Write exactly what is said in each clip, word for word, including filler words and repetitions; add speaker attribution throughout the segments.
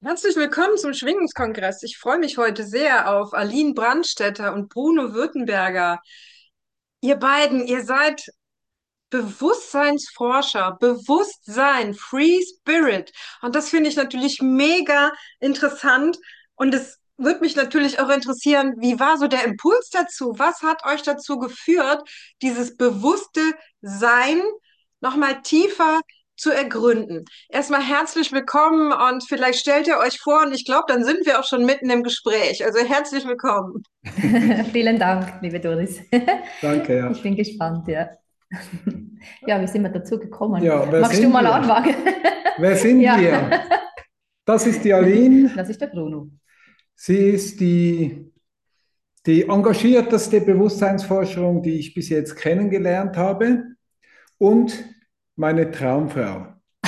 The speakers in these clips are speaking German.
Speaker 1: Herzlich willkommen zum Schwingungskongress. Ich freue mich heute sehr auf Aline Brandstätter und Bruno Württemberger. Ihr beiden, ihr seid Bewusstseinsforscher, Bewusstsein, Free Spirit. Und das finde ich natürlich mega interessant. Und es würde mich natürlich auch interessieren, wie war so der Impuls dazu? Was hat euch dazu geführt, dieses bewusste Sein nochmal tiefer zu ergründen? Erstmal herzlich willkommen und vielleicht stellt ihr euch vor und ich glaube, dann sind wir auch schon mitten im Gespräch. Also herzlich willkommen.
Speaker 2: Vielen Dank, liebe Doris.
Speaker 3: Danke,
Speaker 2: Ich
Speaker 3: ja.
Speaker 2: bin gespannt, ja. Ja, wie sind wir dazu gekommen?
Speaker 3: Ja, wer
Speaker 2: Magst du
Speaker 3: sind
Speaker 2: mal
Speaker 3: wir?
Speaker 2: anfangen?
Speaker 3: Wer sind
Speaker 2: Ja,
Speaker 3: wir? Das ist die Aline.
Speaker 2: das ist der Bruno.
Speaker 3: Sie ist die, die engagierteste Bewusstseinsforscherin, die ich bis jetzt kennengelernt habe und meine Traumfrau.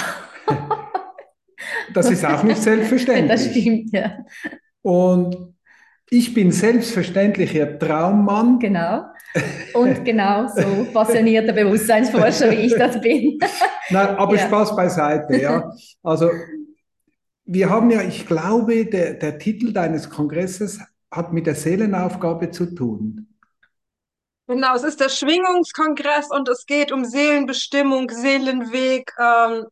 Speaker 3: Das ist auch nicht
Speaker 2: Das
Speaker 3: selbstverständlich.
Speaker 2: stimmt, ja.
Speaker 3: Und ich bin selbstverständlich ihr Traummann.
Speaker 2: Genau. Und genau so passionierter Bewusstseinsforscher, wie ich das bin.
Speaker 3: Nein, aber
Speaker 2: Ja.
Speaker 3: Spaß beiseite, ja. Also wir haben ja, ich glaube, der, der Titel deines Kongresses hat mit der Seelenaufgabe zu tun.
Speaker 1: Genau, es ist der Schwingungskongress und es geht um Seelenbestimmung, Seelenweg, ähm,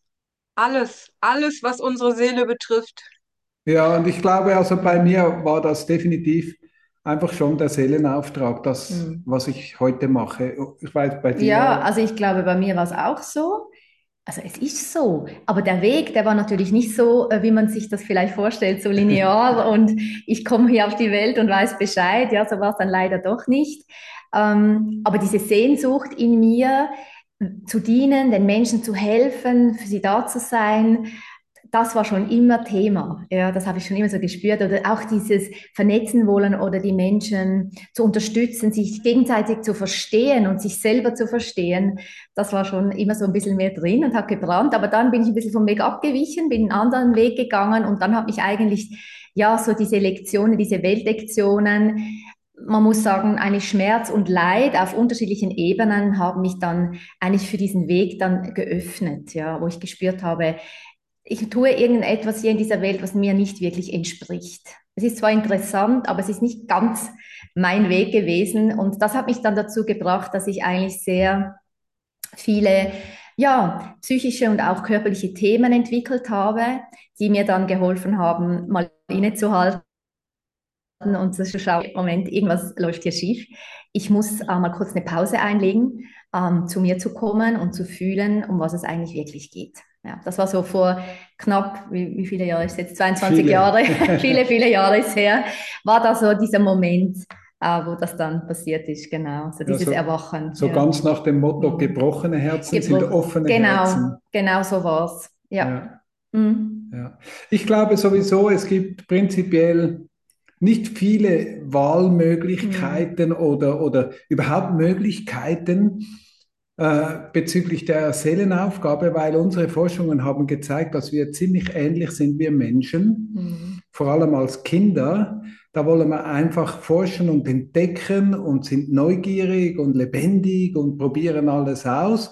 Speaker 1: alles, alles, was unsere Seele betrifft.
Speaker 3: Ja, und ich glaube, also bei mir war das definitiv einfach schon der Seelenauftrag, das,
Speaker 2: Hm.
Speaker 3: was ich heute mache. Ich weiß, bei
Speaker 2: Ja,
Speaker 3: dir,
Speaker 2: also ich glaube, bei mir war es auch so. Also es ist so, aber der Weg, der war natürlich nicht so, äh, wie man sich das vielleicht vorstellt, so linear und ich komme hier auf die Welt und weiß Bescheid. Ja, so war es dann leider doch nicht. Ähm, aber diese Sehnsucht in mir, zu dienen, den Menschen zu helfen, für sie da zu sein, das war schon immer Thema. Ja, das habe ich schon immer so gespürt. Oder auch dieses Vernetzen wollen oder die Menschen zu unterstützen, sich gegenseitig zu verstehen und sich selber zu verstehen. Das war schon immer so ein bisschen mehr drin und hat gebrannt. Aber dann bin ich ein bisschen vom Weg abgewichen, bin einen anderen Weg gegangen und dann hat mich eigentlich, ja, so diese Lektionen, diese Weltlektionen, man muss sagen, eigentlich Schmerz und Leid auf unterschiedlichen Ebenen haben mich dann eigentlich für diesen Weg dann geöffnet, ja, wo ich gespürt habe, ich tue irgendetwas hier in dieser Welt, was mir nicht wirklich entspricht. Es ist zwar interessant, aber es ist nicht ganz mein Weg gewesen. Und das hat mich dann dazu gebracht, dass ich eigentlich sehr viele, ja, psychische und auch körperliche Themen entwickelt habe, die mir dann geholfen haben, mal innezuhalten und zu schauen, Moment, irgendwas läuft hier schief. Ich muss äh, mal kurz eine Pause einlegen, ähm, zu mir zu kommen und zu fühlen, um was es eigentlich wirklich geht. Ja, das war so vor knapp, wie, wie viele Jahre ist es jetzt? zweiundzwanzig
Speaker 3: viele.
Speaker 2: Jahre, viele, viele Jahre ist her, war da so dieser Moment, äh, wo das dann passiert ist, genau, so
Speaker 3: Ja,
Speaker 2: dieses
Speaker 3: so,
Speaker 2: Erwachen,
Speaker 3: so
Speaker 2: ja.
Speaker 3: ganz nach dem Motto,
Speaker 2: Mhm.
Speaker 3: gebrochene Herzen sind
Speaker 2: Gebruch,
Speaker 3: offene
Speaker 2: genau,
Speaker 3: Herzen.
Speaker 2: genau so war's, ja.
Speaker 3: Ja,
Speaker 2: Mhm.
Speaker 3: ja. Ich glaube sowieso, es gibt prinzipiell nicht viele
Speaker 2: Mhm.
Speaker 3: Wahlmöglichkeiten oder, oder überhaupt Möglichkeiten äh, bezüglich der Seelenaufgabe, weil unsere Forschungen haben gezeigt, dass wir ziemlich ähnlich sind wie Menschen,
Speaker 2: Mhm.
Speaker 3: vor allem als Kinder. Da wollen wir einfach forschen und entdecken und sind neugierig und lebendig und probieren alles aus.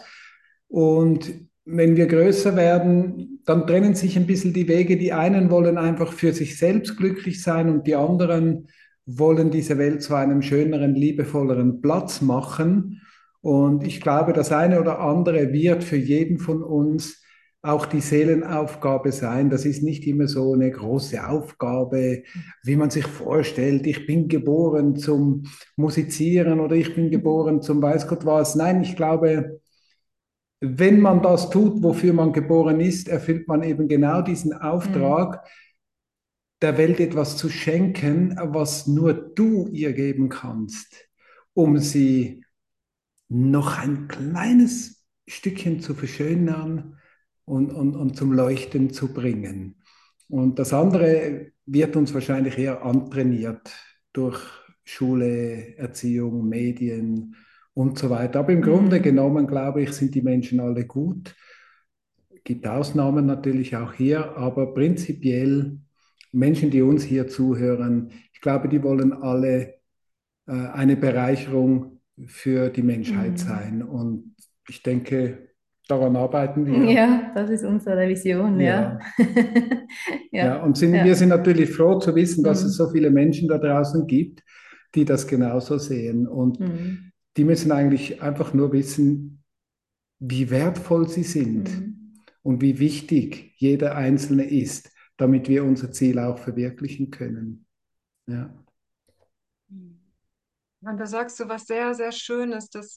Speaker 3: Und wenn wir größer werden, dann trennen sich ein bisschen die Wege. Die einen wollen einfach für sich selbst glücklich sein und die anderen wollen diese Welt zu einem schöneren, liebevolleren Platz machen. Und ich glaube, das eine oder andere wird für jeden von uns auch die Seelenaufgabe sein. Das ist nicht immer so eine große Aufgabe, wie man sich vorstellt. Ich bin geboren zum Musizieren oder ich bin geboren zum weiß Gott was. Nein, ich glaube, wenn man das tut, wofür man geboren ist, erfüllt man eben genau diesen
Speaker 2: Mhm.
Speaker 3: Auftrag, der Welt etwas zu schenken, was nur du ihr geben kannst, um sie noch ein kleines Stückchen zu verschönern und, und, und zum Leuchten zu bringen. Und das andere wird uns wahrscheinlich eher antrainiert durch Schule, Erziehung, Medien und so weiter. Aber im Grunde
Speaker 2: Mhm.
Speaker 3: genommen, glaube ich, sind die Menschen alle gut. Gibt Ausnahmen natürlich auch hier, aber prinzipiell Menschen, die uns hier zuhören, ich glaube, die wollen alle äh, eine Bereicherung für die Menschheit
Speaker 2: Mhm.
Speaker 3: sein. Und ich denke, daran arbeiten wir.
Speaker 2: Ja, das ist unsere Vision, ja.
Speaker 3: Ja, ja.
Speaker 2: Ja,
Speaker 3: Und sind, wir
Speaker 2: ja.
Speaker 3: sind natürlich froh zu wissen, dass es
Speaker 2: Mhm.
Speaker 3: so viele Menschen da draußen gibt, die das genauso sehen. Und
Speaker 2: Mhm.
Speaker 3: die müssen eigentlich einfach nur wissen, wie wertvoll sie sind
Speaker 2: Mhm.
Speaker 3: und wie wichtig jeder Einzelne ist, damit wir unser Ziel auch verwirklichen können. Ja.
Speaker 1: Und da sagst du was sehr, sehr Schönes, dass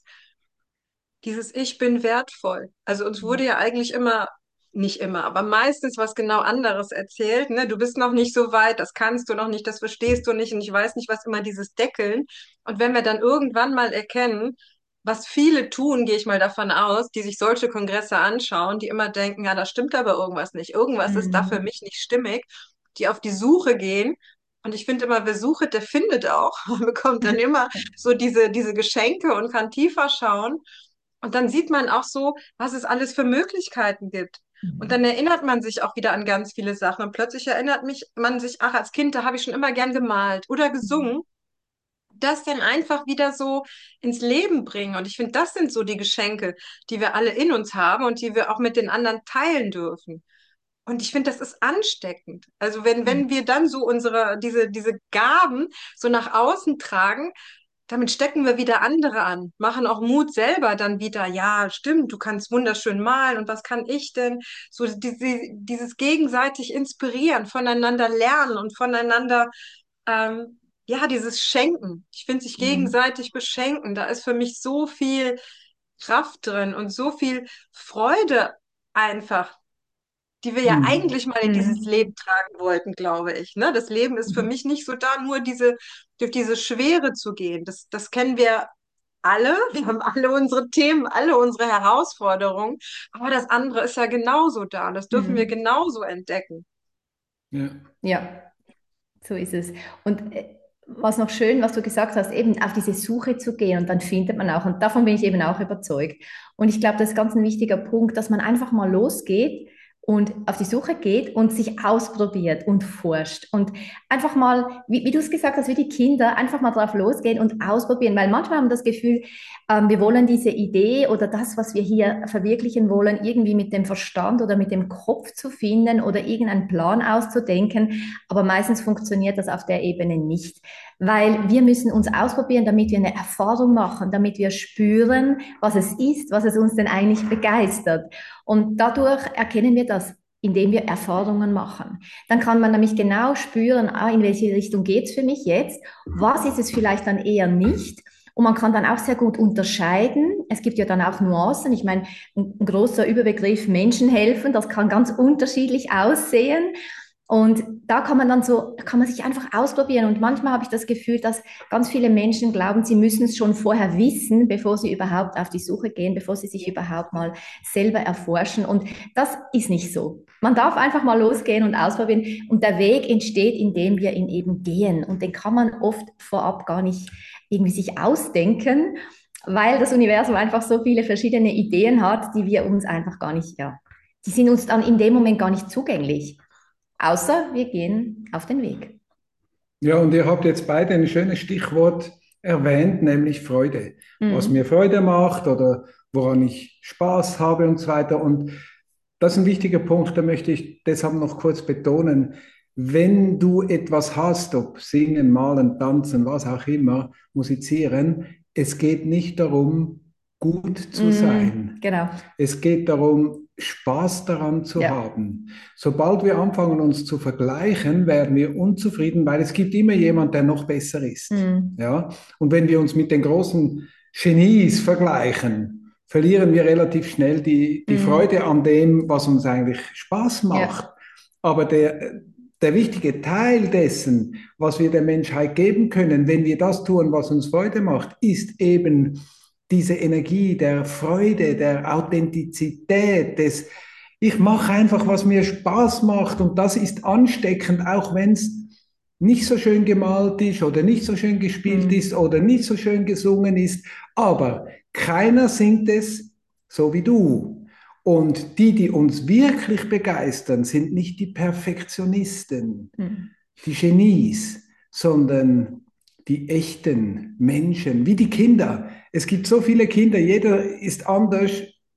Speaker 1: dieses Ich bin wertvoll. Also uns wurde ja eigentlich immer, nicht immer, aber meistens was genau anderes erzählt. Ne? Du bist noch nicht so weit, das kannst du noch nicht, das verstehst du nicht und ich weiß nicht, was immer dieses Deckeln. Und wenn wir dann irgendwann mal erkennen, was viele tun, gehe ich mal davon aus, die sich solche Kongresse anschauen, die immer denken, ja, da stimmt aber irgendwas nicht, irgendwas ist da für
Speaker 2: Mhm.
Speaker 1: mich nicht stimmig, die auf die Suche gehen. Und ich finde immer, wer sucht, der findet auch. Man bekommt dann immer so diese, diese Geschenke und kann tiefer schauen. Und dann sieht man auch so, was es alles für Möglichkeiten gibt. Und dann
Speaker 2: Mhm.
Speaker 1: erinnert man sich auch wieder an ganz viele Sachen. Und plötzlich erinnert mich man sich, ach, als Kind, da habe ich schon immer gern gemalt oder gesungen. Das dann einfach wieder so ins Leben bringen. Und ich finde, das sind so die Geschenke, die wir alle in uns haben und die wir auch mit den anderen teilen dürfen. Und ich finde, das ist ansteckend. Also wenn, wenn wir dann so unsere, diese, diese Gaben so nach außen tragen, damit stecken wir wieder andere an, machen auch Mut selber dann wieder, ja, stimmt, du kannst wunderschön malen und was kann ich denn? So diese, dieses gegenseitig inspirieren, voneinander lernen und voneinander, ähm, ja, dieses Schenken. Ich finde, sich
Speaker 2: Mhm.
Speaker 1: gegenseitig beschenken, da ist für mich so viel Kraft drin und so viel Freude einfach, die wir ja
Speaker 3: Mhm.
Speaker 1: eigentlich mal in dieses
Speaker 2: Mhm.
Speaker 1: Leben tragen wollten, glaube ich. Ne? Das Leben ist für
Speaker 2: Mhm.
Speaker 1: mich nicht so da, nur diese, durch diese Schwere zu gehen. Das, das kennen wir alle. Wir haben alle unsere Themen, alle unsere Herausforderungen. Aber das andere ist ja genauso da. Und das dürfen wir
Speaker 2: Mhm.
Speaker 1: genauso entdecken.
Speaker 3: Ja.
Speaker 2: Ja, so ist es. Und äh, was noch schön, was du gesagt hast, eben auf diese Suche zu gehen und dann findet man auch, und davon bin ich eben auch überzeugt. Und ich glaube, das ist ganz ein wichtiger Punkt, dass man einfach mal losgeht und auf die Suche geht und sich ausprobiert und forscht und einfach mal, wie, wie du es gesagt hast, wie die Kinder, einfach mal drauf losgehen und ausprobieren, weil manchmal haben wir das Gefühl, ähm, wir wollen diese Idee oder das, was wir hier verwirklichen wollen, irgendwie mit dem Verstand oder mit dem Kopf zu finden oder irgendeinen Plan auszudenken, aber meistens funktioniert das auf der Ebene nicht, weil wir müssen uns ausprobieren, damit wir eine Erfahrung machen, damit wir spüren, was es ist, was es uns denn eigentlich begeistert. Und dadurch erkennen wir das, indem wir Erfahrungen machen. Dann kann man nämlich genau spüren, ah, in welche Richtung geht es für mich jetzt, was ist es vielleicht dann eher nicht. Und man kann dann auch sehr gut unterscheiden. Es gibt ja dann auch Nuancen. Ich meine, ein, ein großer Überbegriff Menschen helfen, das kann ganz unterschiedlich aussehen. Und da kann man dann so, kann man sich einfach ausprobieren. Und manchmal habe ich das Gefühl, dass ganz viele Menschen glauben, sie müssen es schon vorher wissen, bevor sie überhaupt auf die Suche gehen, bevor sie sich überhaupt mal selber erforschen. Und das ist nicht so. Man darf einfach mal losgehen und ausprobieren. Und der Weg entsteht, indem wir ihn eben gehen. Und den kann man oft vorab gar nicht irgendwie sich ausdenken, weil das Universum einfach so viele verschiedene Ideen hat, die wir uns einfach gar nicht, ja, die sind uns dann in dem Moment gar nicht zugänglich. Außer wir gehen auf den Weg.
Speaker 3: Ja, und ihr habt jetzt beide ein schönes Stichwort erwähnt, nämlich Freude. Was mir
Speaker 2: Mhm.
Speaker 3: Freude macht oder woran ich Spaß habe und so weiter. Und das ist ein wichtiger Punkt, da möchte ich deshalb noch kurz betonen. Wenn du etwas hast, ob singen, malen, tanzen, was auch immer, musizieren, es geht nicht darum, gut zu
Speaker 2: Mhm.
Speaker 3: sein.
Speaker 2: Genau.
Speaker 3: Es geht darum, Spaß daran zu
Speaker 2: Ja.
Speaker 3: haben. Sobald wir anfangen, uns zu vergleichen, werden wir unzufrieden, weil es gibt immer jemand, der noch besser ist.
Speaker 2: Mhm.
Speaker 3: Ja? Und wenn wir uns mit den großen Genies vergleichen, verlieren wir relativ schnell die, die
Speaker 2: Mhm.
Speaker 3: Freude an dem, was uns eigentlich Spaß macht.
Speaker 2: Ja.
Speaker 3: Aber der, der wichtige Teil dessen, was wir der Menschheit geben können, wenn wir das tun, was uns Freude macht, ist eben diese Energie der Freude, der Authentizität, des ich mache einfach, was mir Spaß macht und das ist ansteckend, auch wenn es nicht so schön gemalt ist oder nicht so schön gespielt ist
Speaker 2: Mhm.
Speaker 3: oder nicht so schön gesungen ist, aber keiner singt es so wie du. Und die, die uns wirklich begeistern, sind nicht die Perfektionisten,
Speaker 2: Mhm.
Speaker 3: die Genies, sondern die echten Menschen, wie die Kinder. Es gibt so viele Kinder, jeder ist anders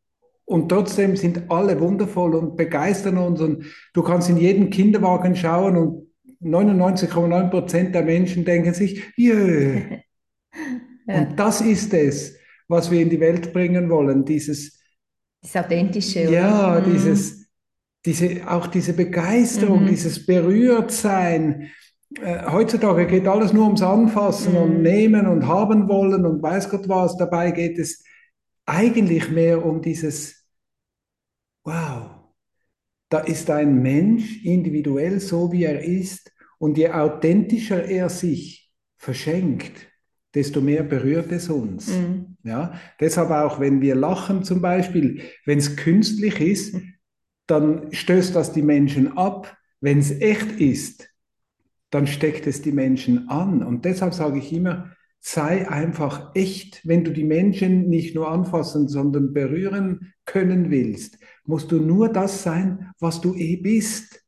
Speaker 3: Und trotzdem sind alle wundervoll und begeistern uns. Und du kannst in jeden Kinderwagen schauen und neunundneunzig Komma neun Prozent der Menschen denken sich, jö. Und
Speaker 2: Ja,
Speaker 3: das ist es, was wir in die Welt bringen wollen. Dieses,
Speaker 2: das Authentische, oder?
Speaker 3: ja,
Speaker 2: Mhm.
Speaker 3: dieses, diese, auch diese Begeisterung,
Speaker 2: Mhm.
Speaker 3: dieses Berührtsein. Äh, heutzutage geht alles nur ums Anfassen und
Speaker 2: Mhm.
Speaker 3: Nehmen und haben wollen und weiß Gott was. Dabei geht es eigentlich mehr um dieses, wow, da ist ein Mensch individuell so, wie er ist. Und je authentischer er sich verschenkt, desto mehr berührt es uns.
Speaker 2: Mhm.
Speaker 3: Ja, deshalb auch, wenn wir lachen zum Beispiel, wenn es künstlich ist, dann stößt das die Menschen ab. Wenn es echt ist, dann steckt es die Menschen an. Und deshalb sage ich immer, sei einfach echt. Wenn du die Menschen nicht nur anfassen, sondern berühren können willst, musst du nur das sein, was du eh bist.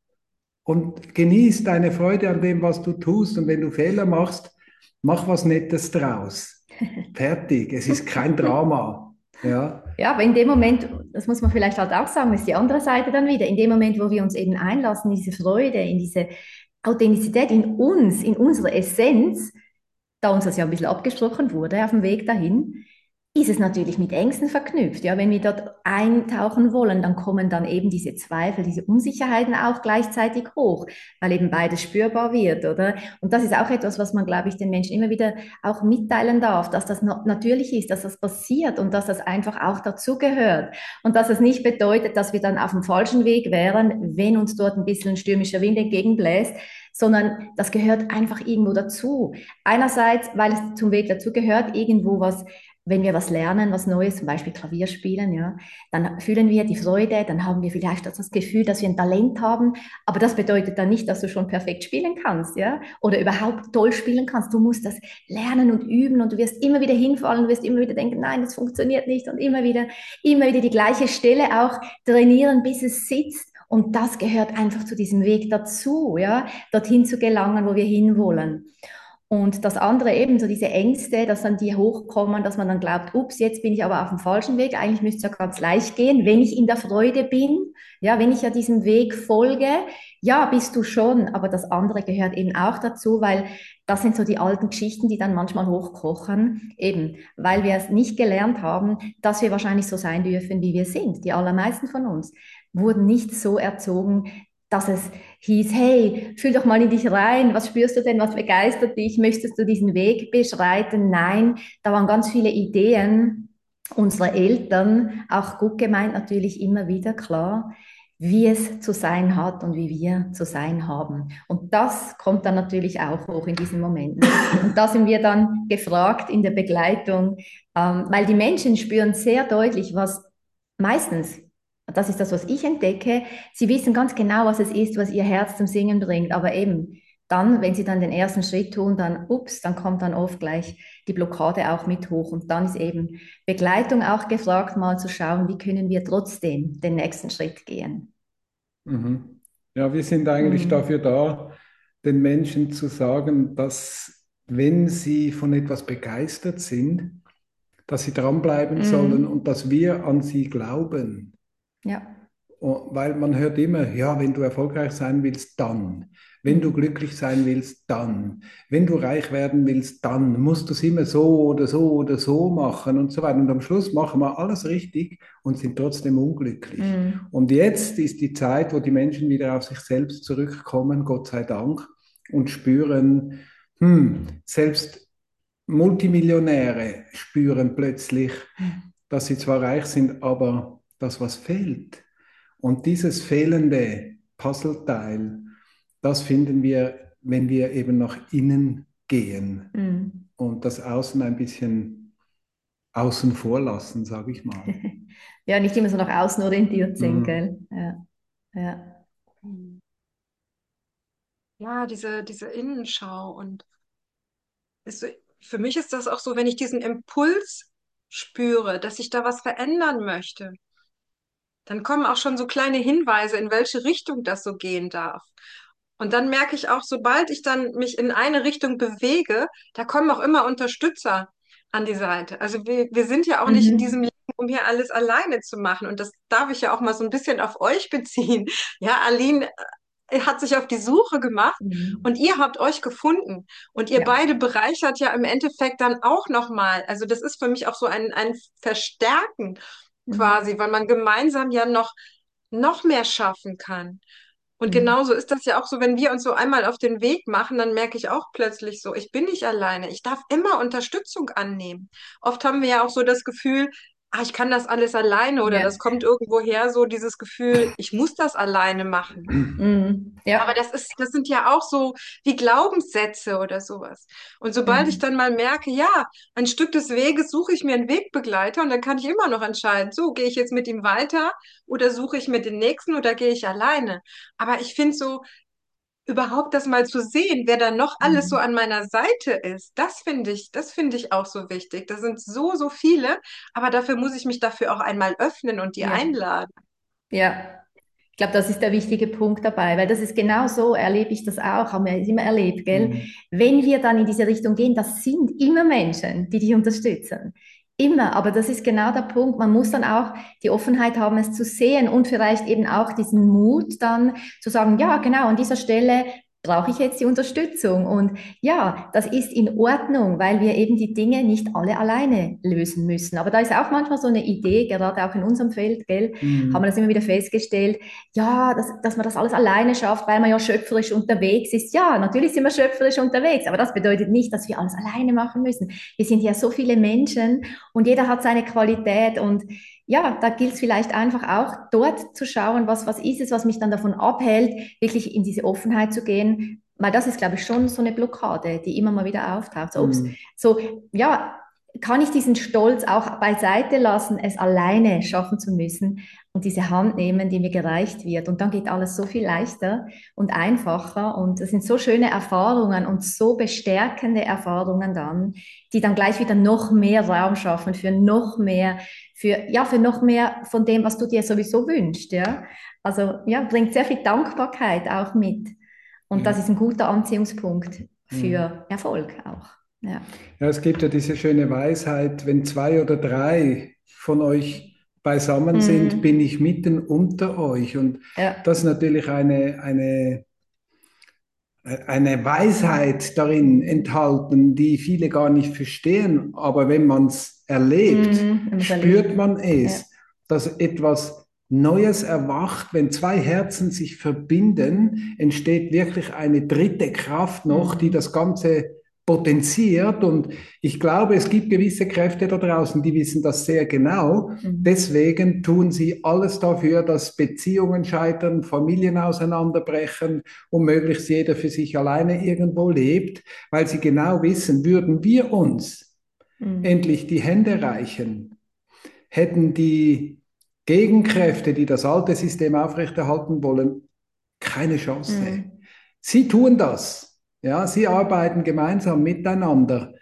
Speaker 3: Und genieß deine Freude an dem, was du tust. Und wenn du Fehler machst, mach was Nettes draus. Fertig. Es ist kein Drama. Ja.
Speaker 2: Ja, aber in dem Moment, das muss man vielleicht halt auch sagen, ist die andere Seite dann wieder, in dem Moment, wo wir uns eben einlassen, in diese Freude, in diese Authentizität in uns, in unserer Essenz, da uns das ja ein bisschen abgesprochen wurde auf dem Weg dahin, ist es natürlich mit Ängsten verknüpft. Ja, wenn wir dort eintauchen wollen, dann kommen dann eben diese Zweifel, diese Unsicherheiten auch gleichzeitig hoch, weil eben beides spürbar wird, oder? Und das ist auch etwas, was man, glaube ich, den Menschen immer wieder auch mitteilen darf, dass das no- natürlich ist, dass das passiert und dass das einfach auch dazugehört. Und dass es nicht bedeutet, dass wir dann auf dem falschen Weg wären, wenn uns dort ein bisschen stürmischer Wind entgegenbläst, sondern das gehört einfach irgendwo dazu. Einerseits, weil es zum Weg dazugehört, irgendwo was, wenn wir was lernen, was Neues, zum Beispiel Klavier spielen, ja, dann fühlen wir die Freude, dann haben wir vielleicht das Gefühl, dass wir ein Talent haben, aber das bedeutet dann nicht, dass du schon perfekt spielen kannst, ja, oder überhaupt toll spielen kannst. Du musst das lernen und üben und du wirst immer wieder hinfallen, du wirst immer wieder denken, nein, das funktioniert nicht und immer wieder, immer wieder die gleiche Stelle auch trainieren, bis es sitzt. Und das gehört einfach zu diesem Weg dazu, ja, dorthin zu gelangen, wo wir hinwollen. Und das andere eben, so diese Ängste, dass dann die hochkommen, dass man dann glaubt, ups, jetzt bin ich aber auf dem falschen Weg. Eigentlich müsste es ja ganz leicht gehen, wenn ich in der Freude bin, ja, wenn ich ja diesem Weg folge, ja, bist du schon, aber das andere gehört eben auch dazu, weil das sind so die alten Geschichten, die dann manchmal hochkochen, eben, weil wir es nicht gelernt haben, dass wir wahrscheinlich so sein dürfen, wie wir sind. Die allermeisten von uns wurden nicht so erzogen, dass es hieß, hey, fühl doch mal in dich rein, was spürst du denn, was begeistert dich, möchtest du diesen Weg beschreiten? Nein, da waren ganz viele Ideen unserer Eltern, auch gut gemeint natürlich immer wieder klar, wie es zu sein hat und wie wir zu sein haben. Und das kommt dann natürlich auch hoch in diesen Momenten. Und da sind wir dann gefragt in der Begleitung, ähm, weil die Menschen spüren sehr deutlich, was meistens, das ist das, was ich entdecke, sie wissen ganz genau, was es ist, was ihr Herz zum Singen bringt. Aber eben dann, wenn sie dann den ersten Schritt tun, dann, ups, dann kommt dann oft gleich die Blockade auch mit hoch. Und dann ist eben Begleitung auch gefragt, mal zu schauen, wie können wir trotzdem den nächsten Schritt gehen.
Speaker 3: Mhm. Ja, wir sind eigentlich
Speaker 2: Mhm.
Speaker 3: dafür da, den Menschen zu sagen, dass wenn sie von etwas begeistert sind, dass sie dranbleiben sollen
Speaker 2: Mhm.
Speaker 3: und dass wir an sie glauben.
Speaker 2: Ja.
Speaker 3: Oh, weil man hört immer, ja, wenn du erfolgreich sein willst, dann. Wenn du
Speaker 2: Mhm.
Speaker 3: glücklich sein willst, dann. Wenn du reich werden willst, dann musst du es immer so oder so oder so machen und so weiter. Und am Schluss machen wir alles richtig und sind trotzdem unglücklich.
Speaker 2: Mhm.
Speaker 3: Und jetzt ist die Zeit, wo die Menschen wieder auf sich selbst zurückkommen, Gott sei Dank, und spüren, hm, selbst Multimillionäre spüren plötzlich, dass sie zwar reich sind, aber das, was fehlt. Und dieses fehlende Puzzleteil, das finden wir, wenn wir eben nach innen gehen
Speaker 2: Mhm.
Speaker 3: und das Außen ein bisschen außen vor lassen, sage ich mal.
Speaker 2: Ja, nicht immer so nach außen orientiert sind,
Speaker 3: Mhm.
Speaker 2: gell? Ja. Ja.
Speaker 1: Hm. Ja, diese, diese Innenschau und ist so, für mich ist das auch so, wenn ich diesen Impuls spüre, dass ich da was verändern möchte, dann kommen auch schon so kleine Hinweise, in welche Richtung das so gehen darf. Und dann merke ich auch, sobald ich dann mich in eine Richtung bewege, da kommen auch immer Unterstützer an die Seite. Also wir, wir sind ja auch nicht in diesem
Speaker 2: Mhm.
Speaker 1: Leben um hier alles alleine zu machen. Und das darf ich ja auch mal so ein bisschen auf euch beziehen. Ja, Aline äh, hat sich auf die Suche gemacht
Speaker 2: Mhm.
Speaker 1: und ihr habt euch gefunden. Und ihr
Speaker 2: Ja.
Speaker 1: beide bereichert ja im Endeffekt dann auch nochmal. Also das ist für mich auch so ein, ein Verstärken
Speaker 2: Mhm.
Speaker 1: quasi, weil man gemeinsam ja noch, noch mehr schaffen kann. Und
Speaker 2: Mhm.
Speaker 1: genauso ist das ja auch so, wenn wir uns so einmal auf den Weg machen, dann merke ich auch plötzlich so, ich bin nicht alleine. Ich darf immer Unterstützung annehmen. Oft haben wir ja auch so das Gefühl, ah, ich kann das alles alleine oder das
Speaker 2: Ja.
Speaker 1: kommt irgendwo her, so dieses Gefühl, ich muss das alleine machen.
Speaker 2: Mhm.
Speaker 1: Aber
Speaker 2: Ja.
Speaker 1: das ist, das sind ja auch so wie Glaubenssätze oder sowas. Und sobald ich
Speaker 2: Mhm.
Speaker 1: dann mal merke, ja, ein Stück des Weges suche ich mir einen Wegbegleiter und dann kann ich immer noch entscheiden, so gehe ich jetzt mit ihm weiter oder suche ich mir den nächsten oder gehe ich alleine. Aber ich finde so, überhaupt das mal zu sehen, wer da noch alles so
Speaker 2: Mhm.
Speaker 1: an meiner Seite ist, das finde ich, das finde ich auch so wichtig. Da sind so, so viele, aber dafür muss ich mich dafür auch einmal öffnen und die
Speaker 2: Ja.
Speaker 1: einladen.
Speaker 2: Ja. Ich glaube, das ist der wichtige Punkt dabei, weil das ist genau so, erlebe ich das auch, haben wir immer erlebt, gell?
Speaker 3: Mhm.
Speaker 2: Wenn wir dann in diese Richtung gehen, das sind immer Menschen, die dich unterstützen. Immer, aber das ist genau der Punkt. Man muss dann auch die Offenheit haben, es zu sehen und vielleicht eben auch diesen Mut dann zu sagen, ja, genau, an dieser Stelle brauche ich jetzt die Unterstützung. Und ja, das ist in Ordnung, weil wir eben die Dinge nicht alle alleine lösen müssen. Aber da ist auch manchmal so eine Idee, gerade auch in unserem Feld, gell, haben wir
Speaker 3: Mhm.
Speaker 2: das immer wieder festgestellt, ja, dass, dass man das alles alleine schafft, weil man ja schöpferisch unterwegs ist. Ja, natürlich sind wir schöpferisch unterwegs, aber das bedeutet nicht, dass wir alles alleine machen müssen. Wir sind ja so viele Menschen und jeder hat seine Qualität und ja, da gilt es vielleicht einfach auch dort zu schauen, was, was ist es, was mich dann davon abhält, wirklich in diese Offenheit zu gehen. Weil das ist, glaube ich, schon so eine Blockade, die immer mal wieder auftaucht. So, ups,
Speaker 3: Mhm.
Speaker 2: so, ja, kann ich diesen Stolz auch beiseite lassen, es alleine schaffen zu müssen und diese Hand nehmen, die mir gereicht wird. Und dann geht alles so viel leichter und einfacher. Und das sind so schöne Erfahrungen und so bestärkende Erfahrungen dann, die dann gleich wieder noch mehr Raum schaffen für noch mehr, für, ja, für noch mehr von dem, was du dir sowieso wünschst, ja. Also, ja, bringt sehr viel Dankbarkeit auch mit. Und das
Speaker 3: Ja.
Speaker 2: ist ein guter Anziehungspunkt
Speaker 3: Mhm.
Speaker 2: für Erfolg auch. Ja.
Speaker 3: Ja, es gibt ja diese schöne Weisheit, wenn zwei oder drei von euch beisammen sind, bin
Speaker 2: Mhm.
Speaker 3: ich mitten unter euch. Und
Speaker 2: Ja.
Speaker 3: das ist natürlich eine, eine, eine Weisheit darin enthalten, die viele gar nicht verstehen. Aber wenn man es erlebt,
Speaker 2: Mhm. Wenn man es
Speaker 3: spürt
Speaker 2: erlebt.
Speaker 3: man
Speaker 2: Ja.
Speaker 3: es, dass etwas Neues erwacht. Wenn zwei Herzen sich verbinden, entsteht wirklich eine dritte Kraft noch, die das
Speaker 2: Mhm.
Speaker 3: Ganze potenziert. Und ich glaube, es gibt gewisse Kräfte da draußen, die wissen das sehr genau.
Speaker 2: Mhm.
Speaker 3: Deswegen tun sie alles dafür, dass Beziehungen scheitern, Familien auseinanderbrechen und möglichst jeder für sich alleine irgendwo lebt, weil sie genau wissen, würden wir uns
Speaker 2: Mhm.
Speaker 3: endlich die Hände reichen, hätten die Gegenkräfte, die das alte System aufrechterhalten wollen, keine Chance.
Speaker 2: Mhm.
Speaker 3: Sie tun das. Ja, sie arbeiten gemeinsam miteinander.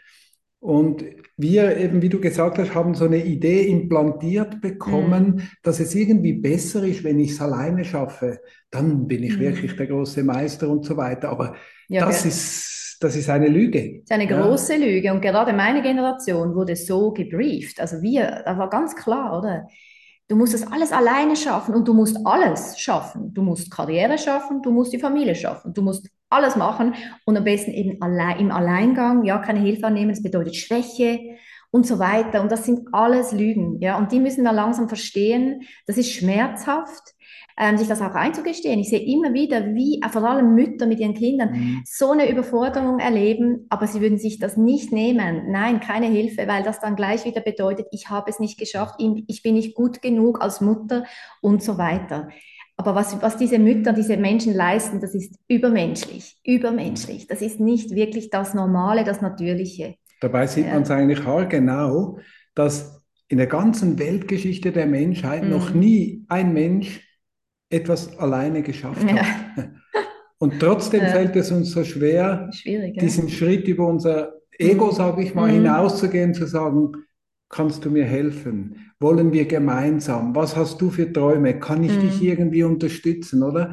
Speaker 3: Und wir eben, wie du gesagt hast, haben so eine Idee implantiert bekommen,
Speaker 2: Mhm.
Speaker 3: dass es irgendwie besser ist, wenn ich es alleine schaffe. Dann bin ich wirklich der
Speaker 2: Mhm.
Speaker 3: große Meister und so weiter. Aber
Speaker 2: Ja,
Speaker 3: das
Speaker 2: gell.
Speaker 3: ist, das ist eine Lüge.
Speaker 2: Das ist eine
Speaker 3: Ja.
Speaker 2: große Lüge. Und gerade meine Generation wurde so gebrieft. Also wir, da war ganz klar, oder? Du musst das alles alleine schaffen und du musst alles schaffen. Du musst Karriere schaffen, du musst die Familie schaffen, du musst alles machen und am besten eben allein, im Alleingang, ja, keine Hilfe annehmen, das bedeutet Schwäche und so weiter. Und das sind alles Lügen, ja. Und die müssen wir langsam verstehen. Das ist schmerzhaft, ähm, sich das auch einzugestehen. Ich sehe immer wieder, wie äh, vor allem Mütter mit ihren Kindern
Speaker 3: Mhm.
Speaker 2: so eine Überforderung erleben, aber sie würden sich das nicht nehmen. Nein, keine Hilfe, weil das dann gleich wieder bedeutet, ich habe es nicht geschafft, ich bin nicht gut genug als Mutter und so weiter. Aber was, was diese Mütter, diese Menschen leisten, das ist übermenschlich, übermenschlich. Das ist nicht wirklich das Normale, das Natürliche.
Speaker 3: Dabei sieht man es
Speaker 2: Ja.
Speaker 3: eigentlich haargenau, dass in der ganzen Weltgeschichte der Menschheit noch
Speaker 2: Mm.
Speaker 3: nie ein Mensch etwas alleine geschafft
Speaker 2: Ja.
Speaker 3: hat. Und trotzdem fällt
Speaker 2: Ja.
Speaker 3: es uns so schwer,
Speaker 2: Schwierig, ja?
Speaker 3: diesen Schritt über unser Ego,
Speaker 2: Mm.
Speaker 3: sage ich mal,
Speaker 2: Mm.
Speaker 3: hinauszugehen, zu sagen, kannst du mir helfen? Wollen wir gemeinsam? Was hast du für Träume? Kann ich dich
Speaker 2: Mm.
Speaker 3: irgendwie unterstützen, oder?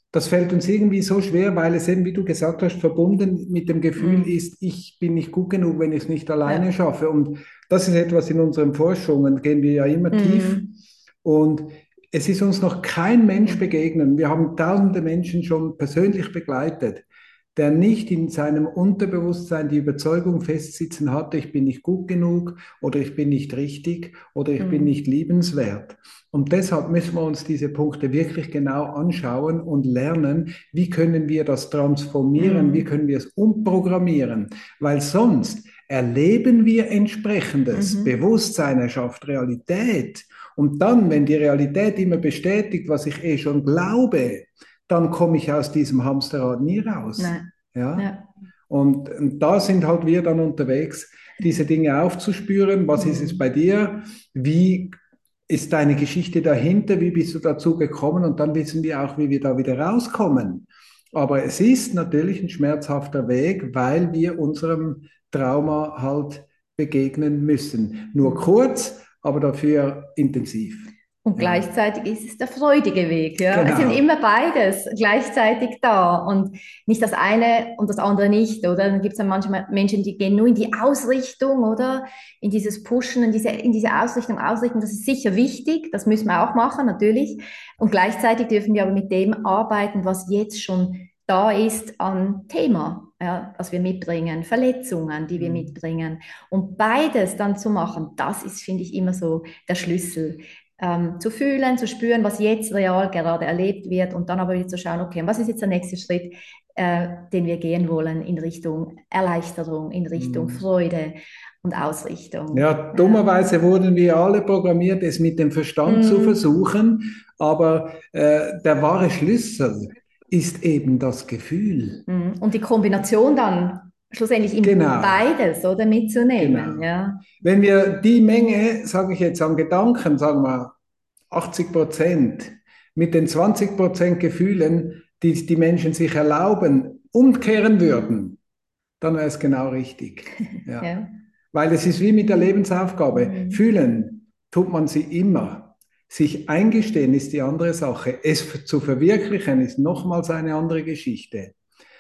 Speaker 3: das fällt uns irgendwie so schwer, weil es eben, wie du gesagt hast, verbunden mit dem Gefühl
Speaker 2: Mhm.
Speaker 3: ist, ich bin nicht gut genug, wenn ich es nicht alleine
Speaker 2: Ja.
Speaker 3: schaffe. Und das ist etwas in unseren Forschungen, gehen wir ja immer tief.
Speaker 2: Mhm.
Speaker 3: Und es ist uns noch kein Mensch begegnet. Wir haben tausende Menschen schon persönlich begleitet, der nicht in seinem Unterbewusstsein die Überzeugung festsitzen hatte, ich bin nicht gut genug oder ich bin nicht richtig oder ich bin
Speaker 2: Mhm.
Speaker 3: nicht liebenswert. Und deshalb müssen wir uns diese Punkte wirklich genau anschauen und lernen, wie können wir das transformieren, wie
Speaker 2: Mhm.
Speaker 3: können wir es umprogrammieren, weil sonst erleben wir entsprechendes.
Speaker 2: Mhm.
Speaker 3: Bewusstsein erschafft Realität. Und dann, wenn die Realität immer bestätigt, was ich eh schon glaube, dann komme ich aus diesem Hamsterrad nie raus.
Speaker 2: Nein.
Speaker 3: Ja?
Speaker 2: Ja.
Speaker 3: Und, und da sind halt wir dann unterwegs, diese Dinge aufzuspüren. Was ist es bei
Speaker 2: Mhm.
Speaker 3: dir? Wie ist deine Geschichte dahinter? Wie bist du dazu gekommen? Und dann wissen wir auch, wie wir da wieder rauskommen. Aber es ist natürlich ein schmerzhafter Weg, weil wir unserem Trauma halt begegnen müssen. Nur
Speaker 2: Mhm.
Speaker 3: kurz, aber dafür intensiv.
Speaker 2: Und
Speaker 3: Ja,
Speaker 2: gleichzeitig ist es der freudige Weg, ja. Es sind
Speaker 3: genau.
Speaker 2: immer beides gleichzeitig da und nicht das eine und das andere nicht, oder? Dann gibt es dann manchmal Menschen, die gehen nur in die Ausrichtung, oder? In dieses Pushen, in diese, in diese Ausrichtung, Ausrichtung, das ist sicher wichtig, das müssen wir auch machen, natürlich. Und gleichzeitig dürfen wir aber mit dem arbeiten, was jetzt schon da ist an Thema, ja, was wir mitbringen, Verletzungen, die wir
Speaker 3: Mhm.
Speaker 2: mitbringen. Und beides dann zu machen, das ist, finde ich, immer so der Schlüssel, ähm, zu fühlen, zu spüren, was jetzt real gerade erlebt wird und dann aber wieder zu schauen, okay, was ist jetzt der nächste Schritt, äh, den wir gehen wollen in Richtung Erleichterung, in Richtung
Speaker 3: Mhm.
Speaker 2: Freude und Ausrichtung.
Speaker 3: Ja,
Speaker 2: Ja.
Speaker 3: dummerweise wurden wir alle programmiert, es mit dem Verstand zu
Speaker 2: Mm,
Speaker 3: versuchen, aber äh, der wahre Schlüssel ist eben das Gefühl.
Speaker 2: mm. Und die Kombination dann schlussendlich im
Speaker 3: Genau,
Speaker 2: beides, oder, mitzunehmen,
Speaker 3: genau.
Speaker 2: ja.
Speaker 3: Wenn wir die Menge, sage ich jetzt, an Gedanken, sagen wir achtzig Prozent, mit den zwanzig Prozent Gefühlen, die die Menschen sich erlauben, umkehren würden, dann wäre es genau richtig. Ja.
Speaker 2: Ja.
Speaker 3: Weil es ist wie mit der Lebensaufgabe.
Speaker 2: Mm,
Speaker 3: Fühlen tut man sie immer. Sich eingestehen ist die andere Sache. Es zu verwirklichen ist nochmals eine andere Geschichte.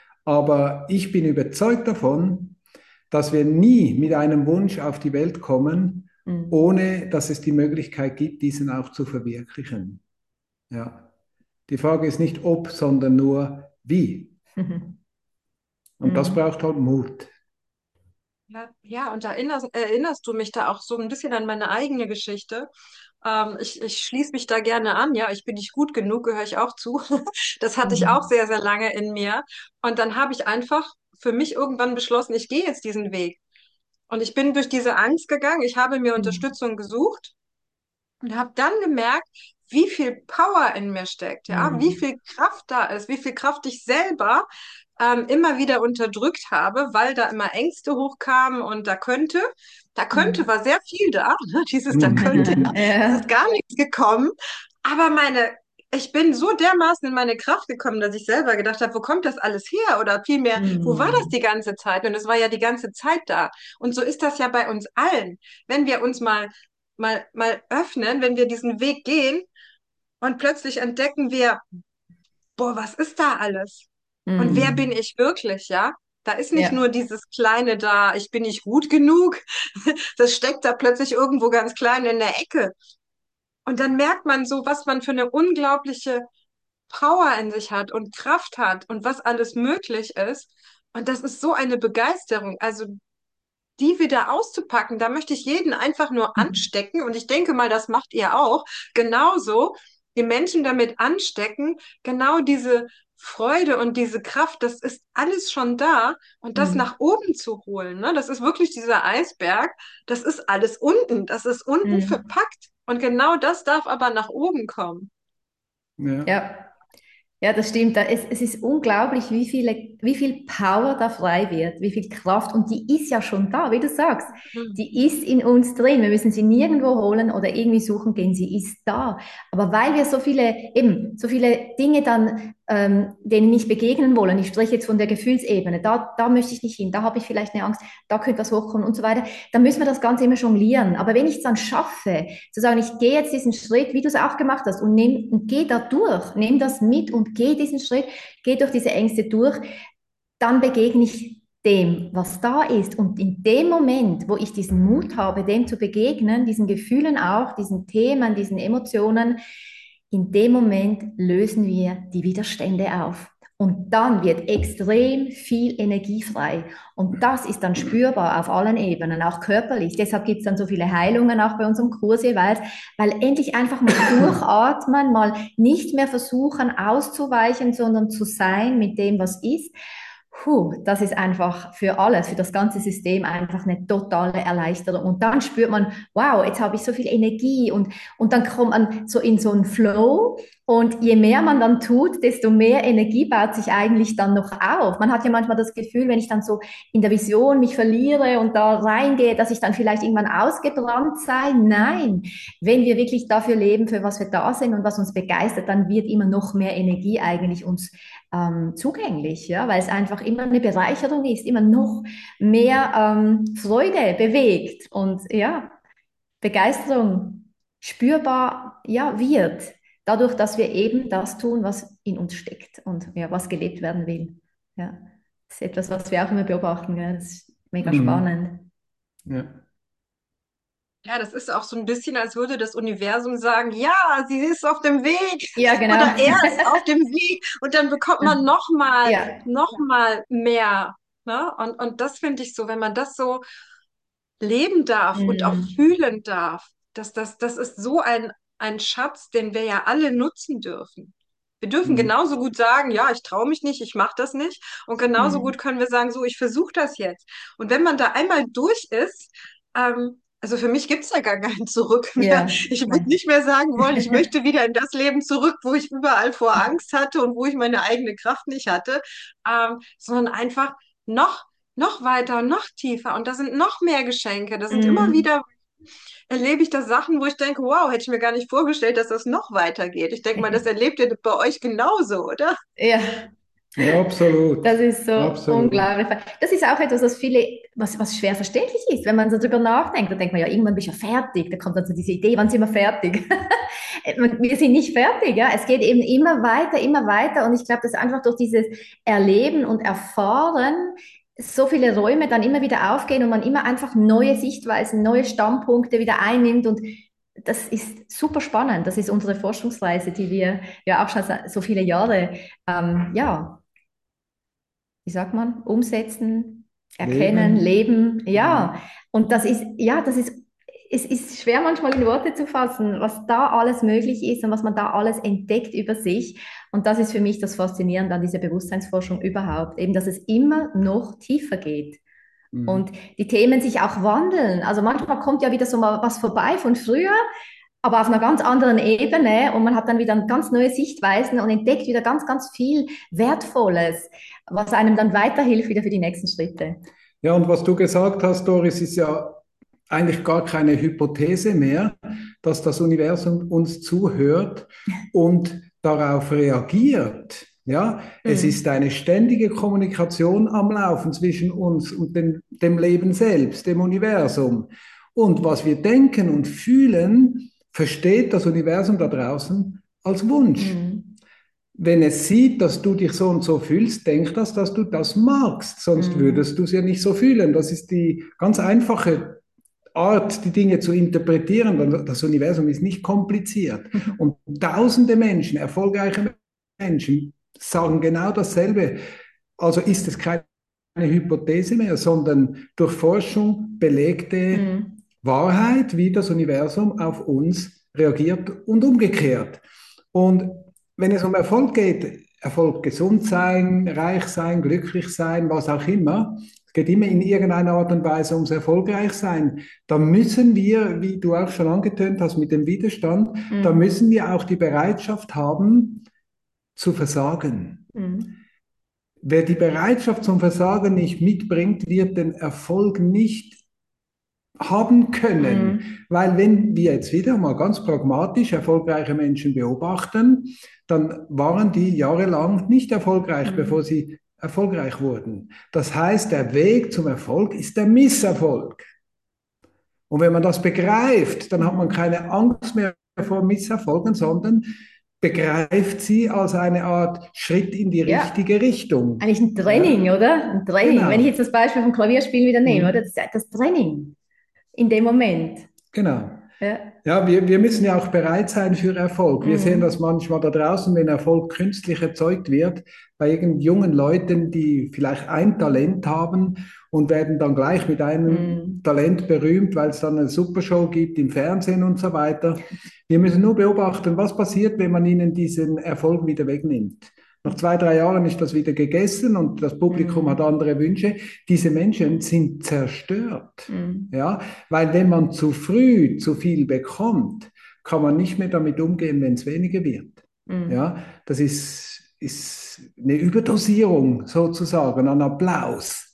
Speaker 3: Aber ich bin überzeugt davon, dass wir nie mit einem Wunsch auf die Welt kommen,
Speaker 2: mm.
Speaker 3: ohne dass es die Möglichkeit gibt, diesen auch zu verwirklichen. Ja. Die Frage ist nicht ob, sondern nur wie. Und das
Speaker 2: Mm.
Speaker 3: braucht halt Mut.
Speaker 1: Ja, ja, und erinnerst, erinnerst du mich da auch so ein bisschen an meine eigene Geschichte? Ähm, ich ich schließe mich da gerne an, ja, ich bin nicht gut genug, gehöre ich auch zu. Das hatte ich auch
Speaker 2: Mm.
Speaker 1: sehr, sehr lange in mir. Und dann habe ich einfach für mich irgendwann beschlossen, ich gehe jetzt diesen Weg. Und ich bin durch diese Angst gegangen, ich habe mir
Speaker 2: Mm.
Speaker 1: Unterstützung gesucht und habe dann gemerkt, wie viel Power in mir steckt, ja, wie
Speaker 2: Mm.
Speaker 1: viel Kraft da ist, wie viel Kraft ich selber ähm, immer wieder unterdrückt habe, weil da immer Ängste hochkamen und da könnte, da könnte
Speaker 2: Mm.
Speaker 1: war sehr viel da, ne? Dieses da könnte,
Speaker 3: Mhm.
Speaker 1: es ist
Speaker 2: Ja.
Speaker 1: gar nichts gekommen, aber meine ich bin so dermaßen in meine Kraft gekommen, dass ich selber gedacht habe, wo kommt das alles her? Oder vielmehr, wo war das
Speaker 2: Mm.
Speaker 1: die ganze Zeit? Und es war ja die ganze Zeit da. Und so ist das ja bei uns allen. Wenn wir uns mal mal, mal öffnen, wenn wir diesen Weg gehen und plötzlich entdecken wir, boah, was ist da alles? Und wer bin
Speaker 2: Mm.
Speaker 1: ich wirklich, ja? Da ist nicht nur
Speaker 2: Ja.
Speaker 1: dieses kleine da, ich bin nicht gut genug. Das steckt da plötzlich irgendwo ganz klein in der Ecke. Und dann merkt man so, was man für eine unglaubliche Power in sich hat und Kraft hat und was alles möglich ist. Und das ist so eine Begeisterung. Also die wieder auszupacken, da möchte ich jeden einfach nur anstecken und ich denke mal, das macht ihr auch. Genauso die Menschen damit anstecken, genau diese Freude und diese Kraft, das ist alles schon da und das
Speaker 2: Mm.
Speaker 1: nach oben zu holen, ne? Das ist wirklich dieser Eisberg, das ist alles unten, das ist unten
Speaker 2: Mm.
Speaker 1: verpackt und genau das darf aber nach oben kommen.
Speaker 3: Ja.
Speaker 2: Ja. Ja, das stimmt. Da- Es, es ist unglaublich, wie viele, wie viel Power da frei wird, wie viel Kraft. Und die ist ja schon da, wie du sagst.
Speaker 1: Mhm.
Speaker 2: Die ist in uns drin. Wir müssen sie nirgendwo holen oder irgendwie suchen gehen. Sie ist da. Aber weil wir so viele, eben, so viele Dinge dann ähm, denen nicht begegnen wollen. Ich spreche jetzt von der Gefühlsebene. Da, da möchte ich nicht hin. Da habe ich vielleicht eine Angst. Da könnte was hochkommen und so weiter. Da müssen wir das Ganze immer jonglieren. Aber wenn ich es dann schaffe, zu sagen, ich gehe jetzt diesen Schritt, wie du es auch gemacht hast, und nehm, und gehe da durch, nehme das mit und gehe diesen Schritt, gehe durch diese Ängste durch, dann begegne ich dem, was da ist. Und in dem Moment, wo ich diesen Mut habe, dem zu begegnen, diesen Gefühlen auch, diesen Themen, diesen Emotionen, in dem Moment lösen wir die Widerstände auf. Und dann wird extrem viel Energie frei. Und das ist dann spürbar auf allen Ebenen, auch körperlich. Deshalb gibt es dann so viele Heilungen auch bei unserem Kurs jeweils, weil endlich einfach mal durchatmen, mal nicht mehr versuchen auszuweichen, sondern zu sein mit dem, was ist. Puh, das ist einfach für alles, für das ganze System einfach eine totale Erleichterung. Und dann spürt man, wow, jetzt habe ich so viel Energie und, und dann kommt man so in so einen Flow. Und je mehr man dann tut, desto mehr Energie baut sich eigentlich dann noch auf. Man hat ja manchmal das Gefühl, wenn ich dann so in der Vision mich verliere und da reingehe, dass ich dann vielleicht irgendwann ausgebrannt sei. Nein, wenn wir wirklich dafür leben, für was wir da sind und was uns begeistert, dann wird immer noch mehr Energie eigentlich uns ähm, zugänglich, ja, weil es einfach immer eine Bereicherung ist, immer noch mehr ähm, Freude bewegt und ja, Begeisterung spürbar, ja, wird. Dadurch, dass wir eben das tun, was in uns steckt und ja, was gelebt werden will. Ja, das ist etwas, was wir auch immer beobachten. Gell? Das ist mega
Speaker 3: Mhm.
Speaker 2: spannend.
Speaker 3: Ja.
Speaker 1: Ja, das ist auch so ein bisschen, als würde das Universum sagen, ja, sie ist auf dem Weg
Speaker 2: Ja, genau.
Speaker 1: oder er ist auf dem Weg und dann bekommt man noch mal,
Speaker 2: Ja.
Speaker 1: noch mal mehr. Ne? Und, und das finde ich so, wenn man das so leben darf und auch
Speaker 2: Mm,
Speaker 1: fühlen darf, dass das, das ist so ein, ein Schatz, den wir ja alle nutzen dürfen. Wir dürfen
Speaker 3: Mhm.
Speaker 1: genauso gut sagen, ja, ich traue mich nicht, ich mache das nicht. Und genauso gut
Speaker 2: mm,
Speaker 1: können wir sagen, so, ich versuche das jetzt. Und wenn man da einmal durch ist, ähm, also für mich gibt es da gar kein Zurück mehr.
Speaker 2: ja.
Speaker 1: Ich würde
Speaker 2: Nein.
Speaker 1: nicht mehr sagen wollen, ich möchte wieder in das Leben zurück, wo ich überall vor Angst hatte und wo ich meine eigene Kraft nicht hatte, ähm, sondern einfach noch noch weiter, noch tiefer und da sind noch mehr Geschenke. Da sind immer
Speaker 2: Mm,
Speaker 1: wieder, erlebe ich da Sachen, wo ich denke, wow, hätte ich mir gar nicht vorgestellt, dass das noch weitergeht. Ich denke mal, das erlebt ihr bei euch genauso, oder?
Speaker 2: ja.
Speaker 3: Ja, absolut.
Speaker 2: Das ist so
Speaker 3: Absolut.
Speaker 2: unglaublich. Das ist auch etwas, was viele, was, was schwer verständlich ist, wenn man so drüber nachdenkt. Da denkt man ja, irgendwann bist du ja fertig. Da kommt dann so diese Idee, wann sind wir fertig? Wir sind nicht fertig, ja. Es geht eben immer weiter, immer weiter. Und ich glaube, dass einfach durch dieses Erleben und Erfahren so viele Räume dann immer wieder aufgehen und man immer einfach neue Sichtweisen, neue Standpunkte wieder einnimmt. Und das ist super spannend. Das ist unsere Forschungsreise, die wir ja auch schon so viele Jahre, ähm, ja, wie sagt man, umsetzen, erkennen,
Speaker 3: Leben.
Speaker 2: leben. Ja,
Speaker 3: Mhm.
Speaker 2: und das ist, ja, das ist, es ist schwer manchmal in Worte zu fassen, was da alles möglich ist und was man da alles entdeckt über sich. Und das ist für mich das Faszinierende an dieser Bewusstseinsforschung überhaupt, eben, dass es immer noch tiefer geht. Und
Speaker 3: Mhm.
Speaker 2: die Themen sich auch wandeln. Also manchmal kommt ja wieder so mal was vorbei von früher, aber auf einer ganz anderen Ebene und man hat dann wieder ganz neue Sichtweisen und entdeckt wieder ganz, ganz viel Wertvolles, was einem dann weiterhilft wieder für die nächsten Schritte.
Speaker 3: Ja, und was du gesagt hast, Doris, ist ja eigentlich gar keine Hypothese mehr, dass das Universum uns zuhört und darauf reagiert. Ja, es ist
Speaker 2: Mm,
Speaker 3: eine ständige Kommunikation am Laufen zwischen uns und dem, dem Leben selbst, dem Universum. Und was wir denken und fühlen, versteht das Universum da draußen als Wunsch.
Speaker 2: mm,
Speaker 3: Wenn es sieht, dass du dich so und so fühlst, denkt das, dass du das magst. Sonst
Speaker 2: mm,
Speaker 3: würdest du es ja nicht so fühlen. Das ist die ganz einfache Art, die Dinge zu interpretieren, weil das Universum ist nicht kompliziert. Und tausende Menschen, erfolgreiche Menschen, sagen genau dasselbe. Also ist es keine Hypothese mehr, sondern durch Forschung belegte
Speaker 2: mm,
Speaker 3: Wahrheit, wie das Universum auf uns reagiert und umgekehrt. Und wenn es um Erfolg geht, Erfolg gesund sein, reich sein, glücklich sein, was auch immer, es geht immer in irgendeiner Art und Weise ums erfolgreich sein, da müssen wir, wie du auch schon angetönt hast mit dem Widerstand, da
Speaker 2: mm,
Speaker 3: müssen wir auch die Bereitschaft haben, zu versagen.
Speaker 2: mm,
Speaker 3: Wer die Bereitschaft zum Versagen nicht mitbringt, wird den Erfolg nicht haben können.
Speaker 2: Mhm.
Speaker 3: Weil wenn wir jetzt wieder mal ganz pragmatisch erfolgreiche Menschen beobachten, dann waren die jahrelang nicht erfolgreich,
Speaker 2: Mhm.
Speaker 3: bevor sie erfolgreich wurden. Das heißt, der Weg zum Erfolg ist der Misserfolg. Und wenn man das begreift, dann hat man keine Angst mehr vor Misserfolgen, sondern begreift sie als eine Art Schritt in die
Speaker 2: Ja.
Speaker 3: richtige Richtung.
Speaker 2: Eigentlich ein Training,
Speaker 3: Ja,
Speaker 2: oder? Ein Training.
Speaker 3: genau.
Speaker 2: Wenn ich jetzt das Beispiel vom Klavierspielen wieder nehme,
Speaker 3: Mhm.
Speaker 2: oder? Das ist das Training in dem Moment.
Speaker 3: Genau.
Speaker 2: Ja.
Speaker 3: Ja, wir, wir müssen ja auch bereit sein für Erfolg. Wir sehen das
Speaker 2: Mhm.
Speaker 3: manchmal da draußen, wenn Erfolg künstlich erzeugt wird, bei irgend jungen Leuten, die vielleicht ein Talent haben und werden dann gleich mit einem
Speaker 2: Mhm.
Speaker 3: Talent berühmt, weil es dann eine Supershow gibt im Fernsehen und so weiter. Wir müssen nur beobachten, was passiert, wenn man ihnen diesen Erfolg wieder wegnimmt. Nach zwei, drei Jahren ist das wieder gegessen und das Publikum
Speaker 2: Mhm.
Speaker 3: hat andere Wünsche. Diese Menschen sind zerstört.
Speaker 2: Mhm.
Speaker 3: Ja, weil wenn man zu früh zu viel bekommt, kann man nicht mehr damit umgehen, wenn es weniger wird.
Speaker 2: Mhm.
Speaker 3: Ja, das ist, ist eine Überdosierung sozusagen an Applaus.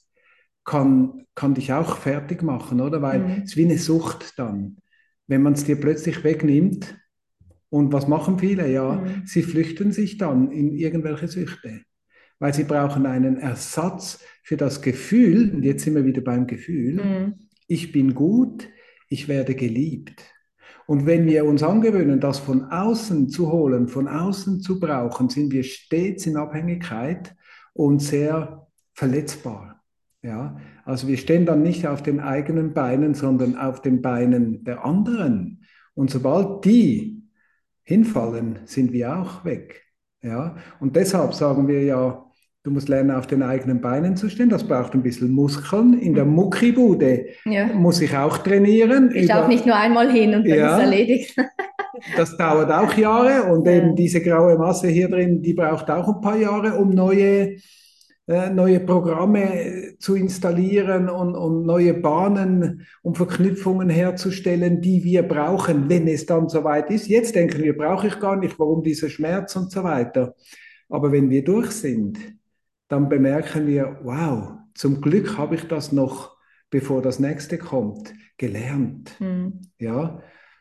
Speaker 3: Kann, kann dich auch fertig machen, oder? Weil
Speaker 2: Mhm.
Speaker 3: es ist wie eine Sucht dann. Wenn man es dir plötzlich wegnimmt, und was machen viele? Ja,
Speaker 2: Mhm.
Speaker 3: sie flüchten sich dann in irgendwelche Süchte, weil sie brauchen einen Ersatz für das Gefühl, und jetzt sind wir wieder beim Gefühl,
Speaker 2: Mhm.
Speaker 3: ich bin gut, ich werde geliebt. Und wenn wir uns angewöhnen, das von außen zu holen, von außen zu brauchen, sind wir stets in Abhängigkeit und sehr verletzbar. Ja, also wir stehen dann nicht auf den eigenen Beinen, sondern auf den Beinen der anderen. Und sobald die hinfallen, sind wir auch weg. Ja, und deshalb sagen wir ja, du musst lernen, auf den eigenen Beinen zu stehen. Das braucht ein bisschen Muskeln. In der Muckibude
Speaker 2: Ja.
Speaker 3: muss ich auch trainieren.
Speaker 2: Ich schaue
Speaker 3: Über,
Speaker 2: nicht nur einmal hin und dann ist es
Speaker 3: ja,
Speaker 2: erledigt.
Speaker 3: das dauert auch Jahre und
Speaker 2: Ja.
Speaker 3: eben diese graue Masse hier drin, die braucht auch ein paar Jahre, um neue, äh, neue Programme zu installieren und, und neue Bahnen, um Verknüpfungen herzustellen, die wir brauchen, wenn es dann soweit ist. Jetzt denken wir, brauche ich gar nicht, warum dieser Schmerz und so weiter. Aber wenn wir durch sind, dann bemerken wir, wow, zum Glück habe ich das noch, bevor das nächste kommt, gelernt.
Speaker 2: Mhm.
Speaker 3: Ja,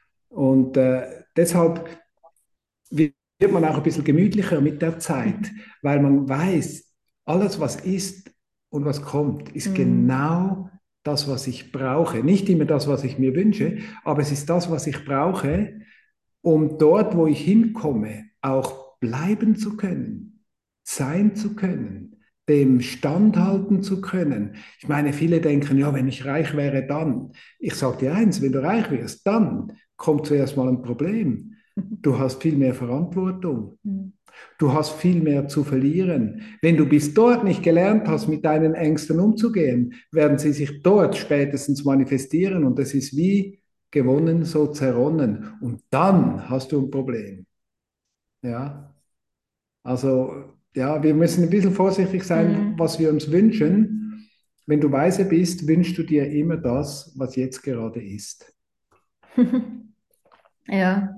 Speaker 3: und äh, deshalb wird man auch ein bisschen gemütlicher mit der Zeit, weil man weiß, alles, was ist und was kommt, ist
Speaker 2: Mhm.
Speaker 3: genau das, was ich brauche. Nicht immer das, was ich mir wünsche, aber es ist das, was ich brauche, um dort, wo ich hinkomme, auch bleiben zu können, sein zu können, dem standhalten zu können. Ich meine, viele denken, ja, wenn ich reich wäre, dann. Ich sage dir eins, wenn du reich wirst, dann kommt zuerst mal ein Problem. Du hast viel mehr Verantwortung.
Speaker 2: Mhm.
Speaker 3: Du hast viel mehr zu verlieren. Wenn du bis dort nicht gelernt hast, mit deinen Ängsten umzugehen, werden sie sich dort spätestens manifestieren und das ist wie gewonnen, so zerronnen. Und dann hast du ein Problem. Ja, also ja, wir müssen ein bisschen vorsichtig sein,
Speaker 2: Mhm.
Speaker 3: was wir uns wünschen. Wenn du weise bist, wünschst du dir immer das, was jetzt gerade ist.
Speaker 2: Ja.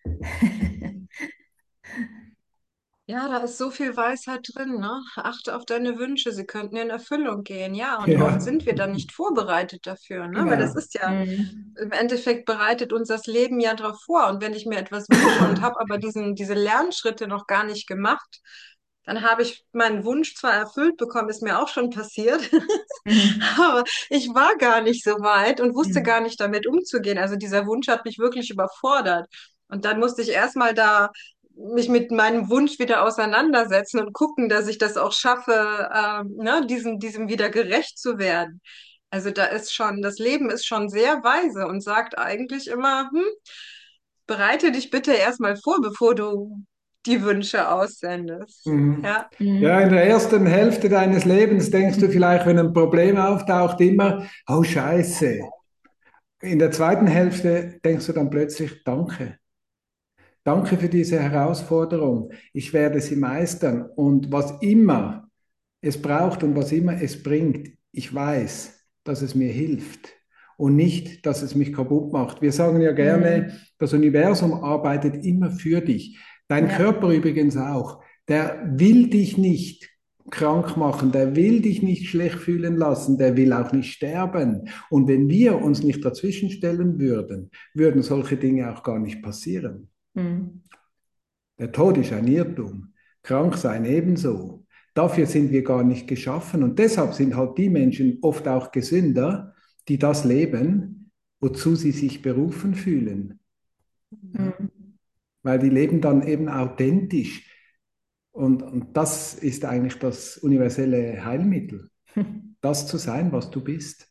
Speaker 1: Ja, da ist so viel Weisheit drin, ne? Achte auf deine Wünsche, sie könnten in Erfüllung gehen. Ja, und oft
Speaker 3: Ja,
Speaker 1: sind wir dann nicht vorbereitet dafür, ne? Weil das
Speaker 3: genau.
Speaker 1: ist ja,
Speaker 2: Mhm.
Speaker 1: im Endeffekt bereitet uns das Leben ja darauf vor. Und wenn ich mir etwas wünsche und habe aber diesen, diese Lernschritte noch gar nicht gemacht, dann habe ich meinen Wunsch zwar erfüllt bekommen, ist mir auch schon passiert,
Speaker 2: Mhm.
Speaker 1: aber ich war gar nicht so weit und wusste
Speaker 2: Mhm.
Speaker 1: gar nicht damit umzugehen. Also dieser Wunsch hat mich wirklich überfordert. Und dann musste ich erstmal da mich mit meinem Wunsch wieder auseinandersetzen und gucken, dass ich das auch schaffe, ähm, ne, diesem, diesem wieder gerecht zu werden. Also da ist schon, das Leben ist schon sehr weise und sagt eigentlich immer, hm, bereite dich bitte erstmal vor, bevor du die Wünsche aussendest.
Speaker 3: Mhm.
Speaker 1: Ja.
Speaker 3: Ja, in
Speaker 2: Mhm.
Speaker 3: der ersten Hälfte deines Lebens denkst du vielleicht, wenn ein Problem auftaucht, immer, oh Scheiße. In der zweiten Hälfte denkst du dann plötzlich, danke. Danke für diese Herausforderung. Ich werde sie meistern. Und was immer es braucht und was immer es bringt, ich weiß, dass es mir hilft und nicht, dass es mich kaputt macht. Wir sagen ja gerne,
Speaker 2: Mhm.
Speaker 3: das Universum arbeitet immer für dich. Dein
Speaker 2: Ja.
Speaker 3: Körper übrigens auch. Der will dich nicht krank machen, der will dich nicht schlecht fühlen lassen, der will auch nicht sterben. Und wenn wir uns nicht dazwischen stellen würden, würden solche Dinge auch gar nicht passieren.
Speaker 2: Mhm.
Speaker 3: Der Tod ist ein Irrtum, krank sein ebenso. Dafür sind wir gar nicht geschaffen und deshalb sind halt die Menschen oft auch gesünder, die das leben, wozu sie sich berufen fühlen. Ja,
Speaker 2: Mhm.
Speaker 3: weil die leben dann eben authentisch. Und, und das ist eigentlich das universelle Heilmittel, das zu sein, was du bist.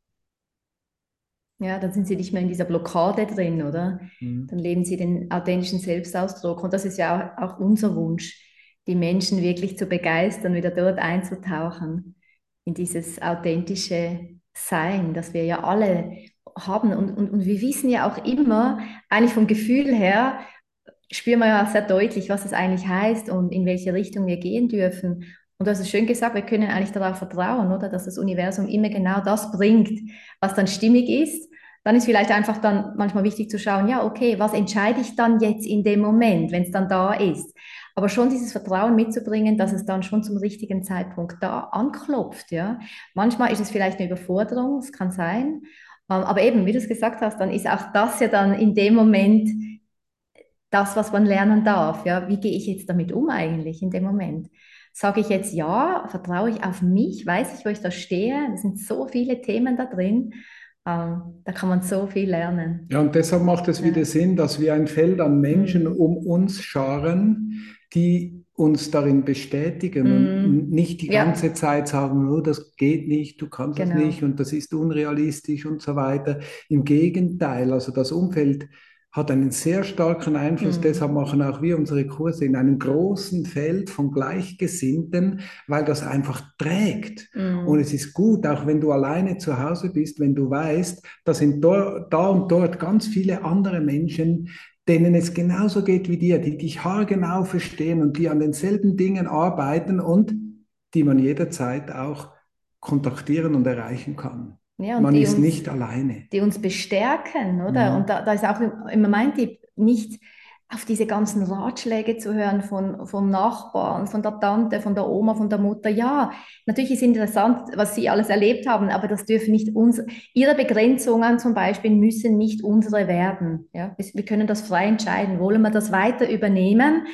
Speaker 2: Ja, dann sind sie nicht mehr in dieser Blockade drin, oder?
Speaker 3: Mhm.
Speaker 2: Dann leben sie den authentischen Selbstausdruck. Und das ist ja auch, auch unser Wunsch, die Menschen wirklich zu begeistern, wieder dort einzutauchen, in dieses authentische Sein, das wir ja alle haben. Und, und, und wir wissen ja auch immer, eigentlich vom Gefühl her, spüren wir ja sehr deutlich, was es eigentlich heißt und in welche Richtung wir gehen dürfen. Und du hast es schön gesagt, wir können eigentlich darauf vertrauen, oder? Dass das Universum immer genau das bringt, was dann stimmig ist. Dann ist vielleicht einfach dann manchmal wichtig zu schauen, ja, okay, was entscheide ich dann jetzt in dem Moment, wenn es dann da ist? Aber schon dieses Vertrauen mitzubringen, dass es dann schon zum richtigen Zeitpunkt da anklopft, ja. Manchmal ist es vielleicht eine Überforderung, es kann sein. Ähm, Aber eben, wie du es gesagt hast, dann ist auch das ja dann in dem Moment das, was man lernen darf. Ja, wie gehe ich jetzt damit um eigentlich in dem Moment? Sage ich jetzt ja, vertraue ich auf mich, weiß ich, wo ich da stehe? Es sind so viele Themen da drin. Ähm, da kann man so viel lernen.
Speaker 3: Ja, und deshalb macht es wieder
Speaker 2: Ja.
Speaker 3: Sinn, dass wir ein Feld an Menschen
Speaker 2: Mm.
Speaker 3: um uns scharen, die uns darin bestätigen und
Speaker 2: Mm.
Speaker 3: nicht die
Speaker 2: Ja,
Speaker 3: ganze Zeit sagen, oh, das geht nicht, du kannst das nicht
Speaker 2: genau.
Speaker 3: und das ist unrealistisch und so weiter. Im Gegenteil, also das Umfeld hat einen sehr starken Einfluss. Deshalb
Speaker 2: Mm.
Speaker 3: machen auch wir unsere Kurse in einem großen Feld von Gleichgesinnten, weil das einfach trägt. Und
Speaker 2: Mm.
Speaker 3: es ist gut, auch wenn du alleine zu Hause bist, wenn du weißt, da sind dort, da und dort ganz viele andere Menschen, denen es genauso geht wie dir, die dich haargenau verstehen und die an denselben Dingen arbeiten und die man jederzeit auch kontaktieren und erreichen kann.
Speaker 2: Ja, und
Speaker 3: Man
Speaker 2: die
Speaker 3: ist
Speaker 2: uns,
Speaker 3: nicht alleine.
Speaker 2: die uns bestärken, oder? Und
Speaker 3: Mhm.
Speaker 2: da, da ist auch immer mein Tipp, nicht auf diese ganzen Ratschläge zu hören von, vom Nachbarn, von der Tante, von der Oma, von der Mutter. Ja, natürlich ist interessant, was sie alles erlebt haben, aber das dürfen nicht uns, ihre Begrenzungen zum Beispiel müssen nicht unsere werden. Ja? Wir wir können das frei entscheiden. Wollen wir das weiter übernehmen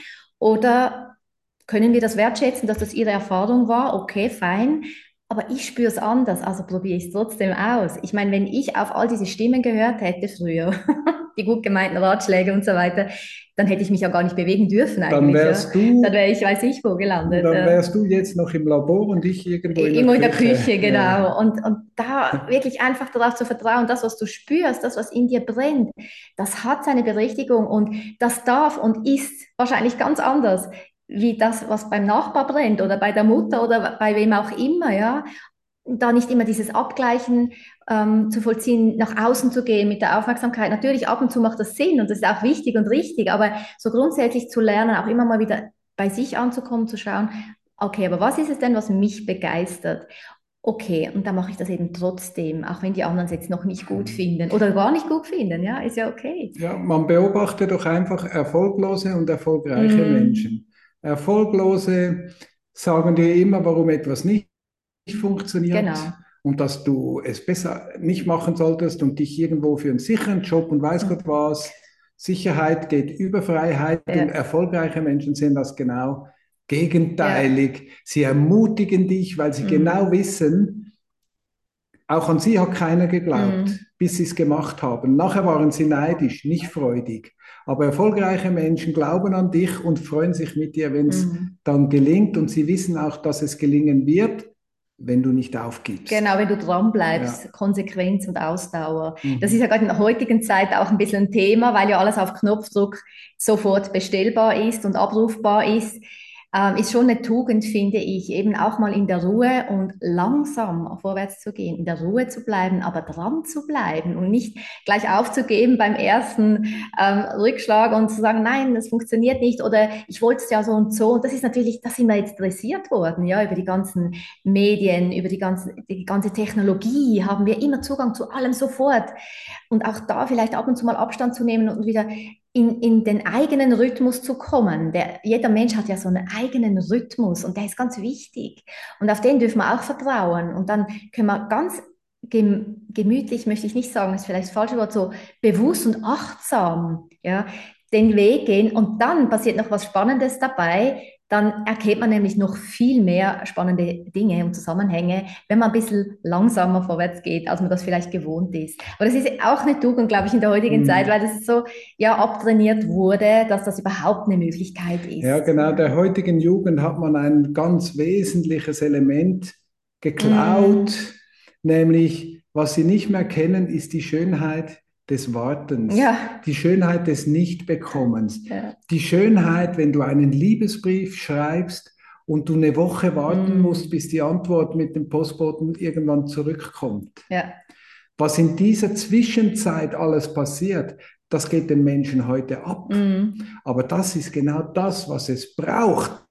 Speaker 2: oder können wir das wertschätzen, dass das ihre Erfahrung war? Okay, fein. Aber ich spüre es anders, also probiere ich es trotzdem aus. Ich meine, wenn ich auf all diese Stimmen gehört hätte früher, die gut gemeinten Ratschläge und so weiter, dann hätte ich mich ja gar nicht bewegen dürfen
Speaker 3: Dann
Speaker 2: eigentlich, ja.
Speaker 3: wärst
Speaker 2: Dann
Speaker 3: du,
Speaker 2: wäre ich, weiß ich wo gelandet.
Speaker 3: dann
Speaker 2: Ja.
Speaker 3: wärst du jetzt noch im Labor und ich irgendwo in der
Speaker 2: Irgendwo in der
Speaker 3: Küche.
Speaker 2: Küche,
Speaker 3: Ja.
Speaker 2: genau. Und, und da wirklich einfach darauf zu vertrauen, das, was du spürst, das, was in dir brennt, das hat seine Berechtigung und das darf und ist wahrscheinlich ganz anders wie das, was beim Nachbar brennt oder bei der Mutter oder bei wem auch immer, ja. Da nicht immer dieses Abgleichen ähm, zu vollziehen, nach außen zu gehen mit der Aufmerksamkeit. Natürlich, ab und zu macht das Sinn und das ist auch wichtig und richtig, aber so grundsätzlich zu lernen, auch immer mal wieder bei sich anzukommen, zu schauen, okay, aber was ist es denn, was mich begeistert? Okay, und dann mache ich das eben trotzdem, auch wenn die anderen es jetzt noch nicht gut finden oder gar nicht gut finden, ja, ist ja okay.
Speaker 3: Ja, man beobachtet doch einfach erfolglose und erfolgreiche
Speaker 2: Mm,
Speaker 3: Menschen. Erfolglose sagen dir immer, warum etwas nicht funktioniert
Speaker 2: genau.
Speaker 3: und dass du es besser nicht machen solltest und dich irgendwo für einen sicheren Job und weiß Gott
Speaker 2: Mm,
Speaker 3: was. Sicherheit geht über Freiheit und
Speaker 2: ja,
Speaker 3: erfolgreiche Menschen sehen das genau
Speaker 2: ja.
Speaker 3: gegenteilig. Sie ermutigen dich, weil sie genau
Speaker 2: Mm,
Speaker 3: wissen, auch an sie hat keiner geglaubt,
Speaker 2: mm,
Speaker 3: bis sie es gemacht haben. Nachher waren sie neidisch, nicht freudig. Aber erfolgreiche Menschen glauben an dich und freuen sich mit dir, wenn es
Speaker 2: mm.
Speaker 3: dann gelingt. Und sie wissen auch, dass es gelingen wird, wenn du nicht aufgibst.
Speaker 2: Genau, wenn du dran
Speaker 3: Ja.
Speaker 2: bleibst, Konsequenz und Ausdauer. Das ist
Speaker 3: Mhm.
Speaker 2: ja gerade in der heutigen Zeit auch ein bisschen ein Thema, weil ja alles auf Knopfdruck sofort bestellbar ist und abrufbar ist. Ähm, ist schon eine Tugend, finde ich, eben auch mal in der Ruhe und langsam vorwärts zu gehen, in der Ruhe zu bleiben, aber dran zu bleiben und nicht gleich aufzugeben beim ersten ähm, Rückschlag und zu sagen, nein, das funktioniert nicht oder ich wollte es ja so und so. Und das ist natürlich, da sind wir jetzt dressiert worden, ja, über die ganzen Medien, über die ganze, die ganze Technologie haben wir immer Zugang zu allem sofort. und auch da vielleicht ab und zu mal Abstand zu nehmen und wieder in, in den eigenen Rhythmus zu kommen. Der, jeder Mensch hat ja so einen eigenen Rhythmus und der ist ganz wichtig. Und auf den dürfen wir auch vertrauen. Und dann können wir ganz gem gemütlich, möchte ich nicht sagen, ist vielleicht das falsche Wort, so bewusst und achtsam, ja, den Weg gehen. Und dann passiert noch was Spannendes dabei. Dann erkennt man nämlich noch viel mehr spannende Dinge und Zusammenhänge, wenn man ein bisschen langsamer vorwärts geht, als man das vielleicht gewohnt ist. Aber das ist auch eine Tugend, glaube ich, in der heutigen Zeit,
Speaker 3: Mhm.
Speaker 2: weil das so ja abtrainiert wurde, dass das überhaupt eine Möglichkeit
Speaker 3: Ja,
Speaker 2: ist.
Speaker 3: genau. Der heutigen Jugend hat man ein ganz wesentliches Element geklaut,
Speaker 2: Mm,
Speaker 3: nämlich was sie nicht mehr kennen, ist die Schönheit des Wartens,
Speaker 2: ja,
Speaker 3: die Schönheit des Nichtbekommens,
Speaker 2: ja.
Speaker 3: die Schönheit, wenn du einen Liebesbrief schreibst und du eine Woche warten musst,
Speaker 2: Mm,
Speaker 3: bis die Antwort mit dem Postboten irgendwann zurückkommt.
Speaker 2: ja.
Speaker 3: Was in dieser Zwischenzeit alles passiert, das geht den Menschen heute ab.
Speaker 2: Mm,
Speaker 3: Aber das ist genau das, was es braucht,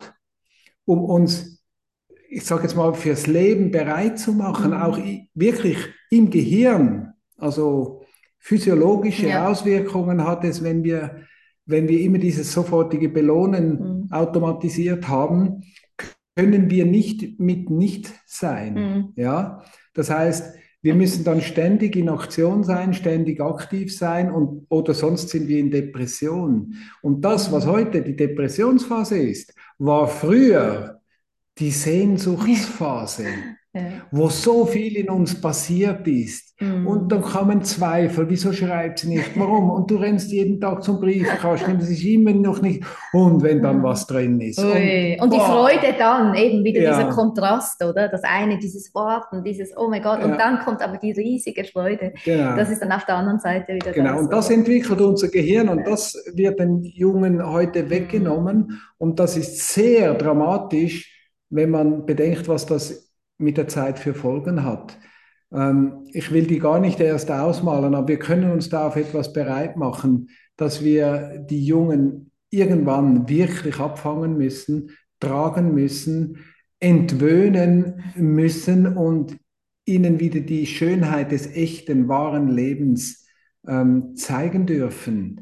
Speaker 3: um uns, ich sage jetzt mal, fürs Leben bereit zu machen, auch
Speaker 2: mm,
Speaker 3: i- wirklich im Gehirn. Also physiologische
Speaker 2: ja.
Speaker 3: Auswirkungen hat es, wenn wir, wenn wir immer dieses sofortige Belohnen
Speaker 2: Mm,
Speaker 3: automatisiert haben, können wir nicht mit nicht sein.
Speaker 2: mm,
Speaker 3: Ja? Das heißt, wir müssen dann ständig in Aktion sein, ständig aktiv sein und, oder sonst sind wir in Depression. Und das, was
Speaker 2: mm.
Speaker 3: heute die Depressionsphase ist, war früher die Sehnsuchtsphase,
Speaker 2: Ja.
Speaker 3: wo so viel in uns passiert ist. Und dann
Speaker 2: Mm.
Speaker 3: kamen Zweifel, wieso schreibt sie nicht, warum? Und du rennst jeden Tag zum Briefkasten und es ist immer noch nicht. Und wenn dann was drin ist. Und
Speaker 2: Ui. Und die Freude
Speaker 3: boah,
Speaker 2: dann, eben wieder dieser
Speaker 3: ja,
Speaker 2: Kontrast, oder? Das eine, dieses Warten, dieses Oh mein Gott, und dann
Speaker 3: ja,
Speaker 2: kommt aber die riesige Freude. Das ist
Speaker 3: genau.
Speaker 2: dann auf der anderen Seite wieder da,
Speaker 3: Genau, und das
Speaker 2: so.
Speaker 3: entwickelt unser Gehirn und
Speaker 2: Ja.
Speaker 3: das wird den Jungen heute
Speaker 2: Mm.
Speaker 3: weggenommen. Und das ist sehr dramatisch, wenn man bedenkt, was das mit der Zeit für Folgen hat. Ähm, ich will die gar nicht erst ausmalen, aber wir können uns da auf etwas bereit machen, dass wir die Jungen irgendwann wirklich abfangen müssen, tragen müssen, entwöhnen müssen und ihnen wieder die Schönheit des echten, wahren Lebens ähm, zeigen dürfen.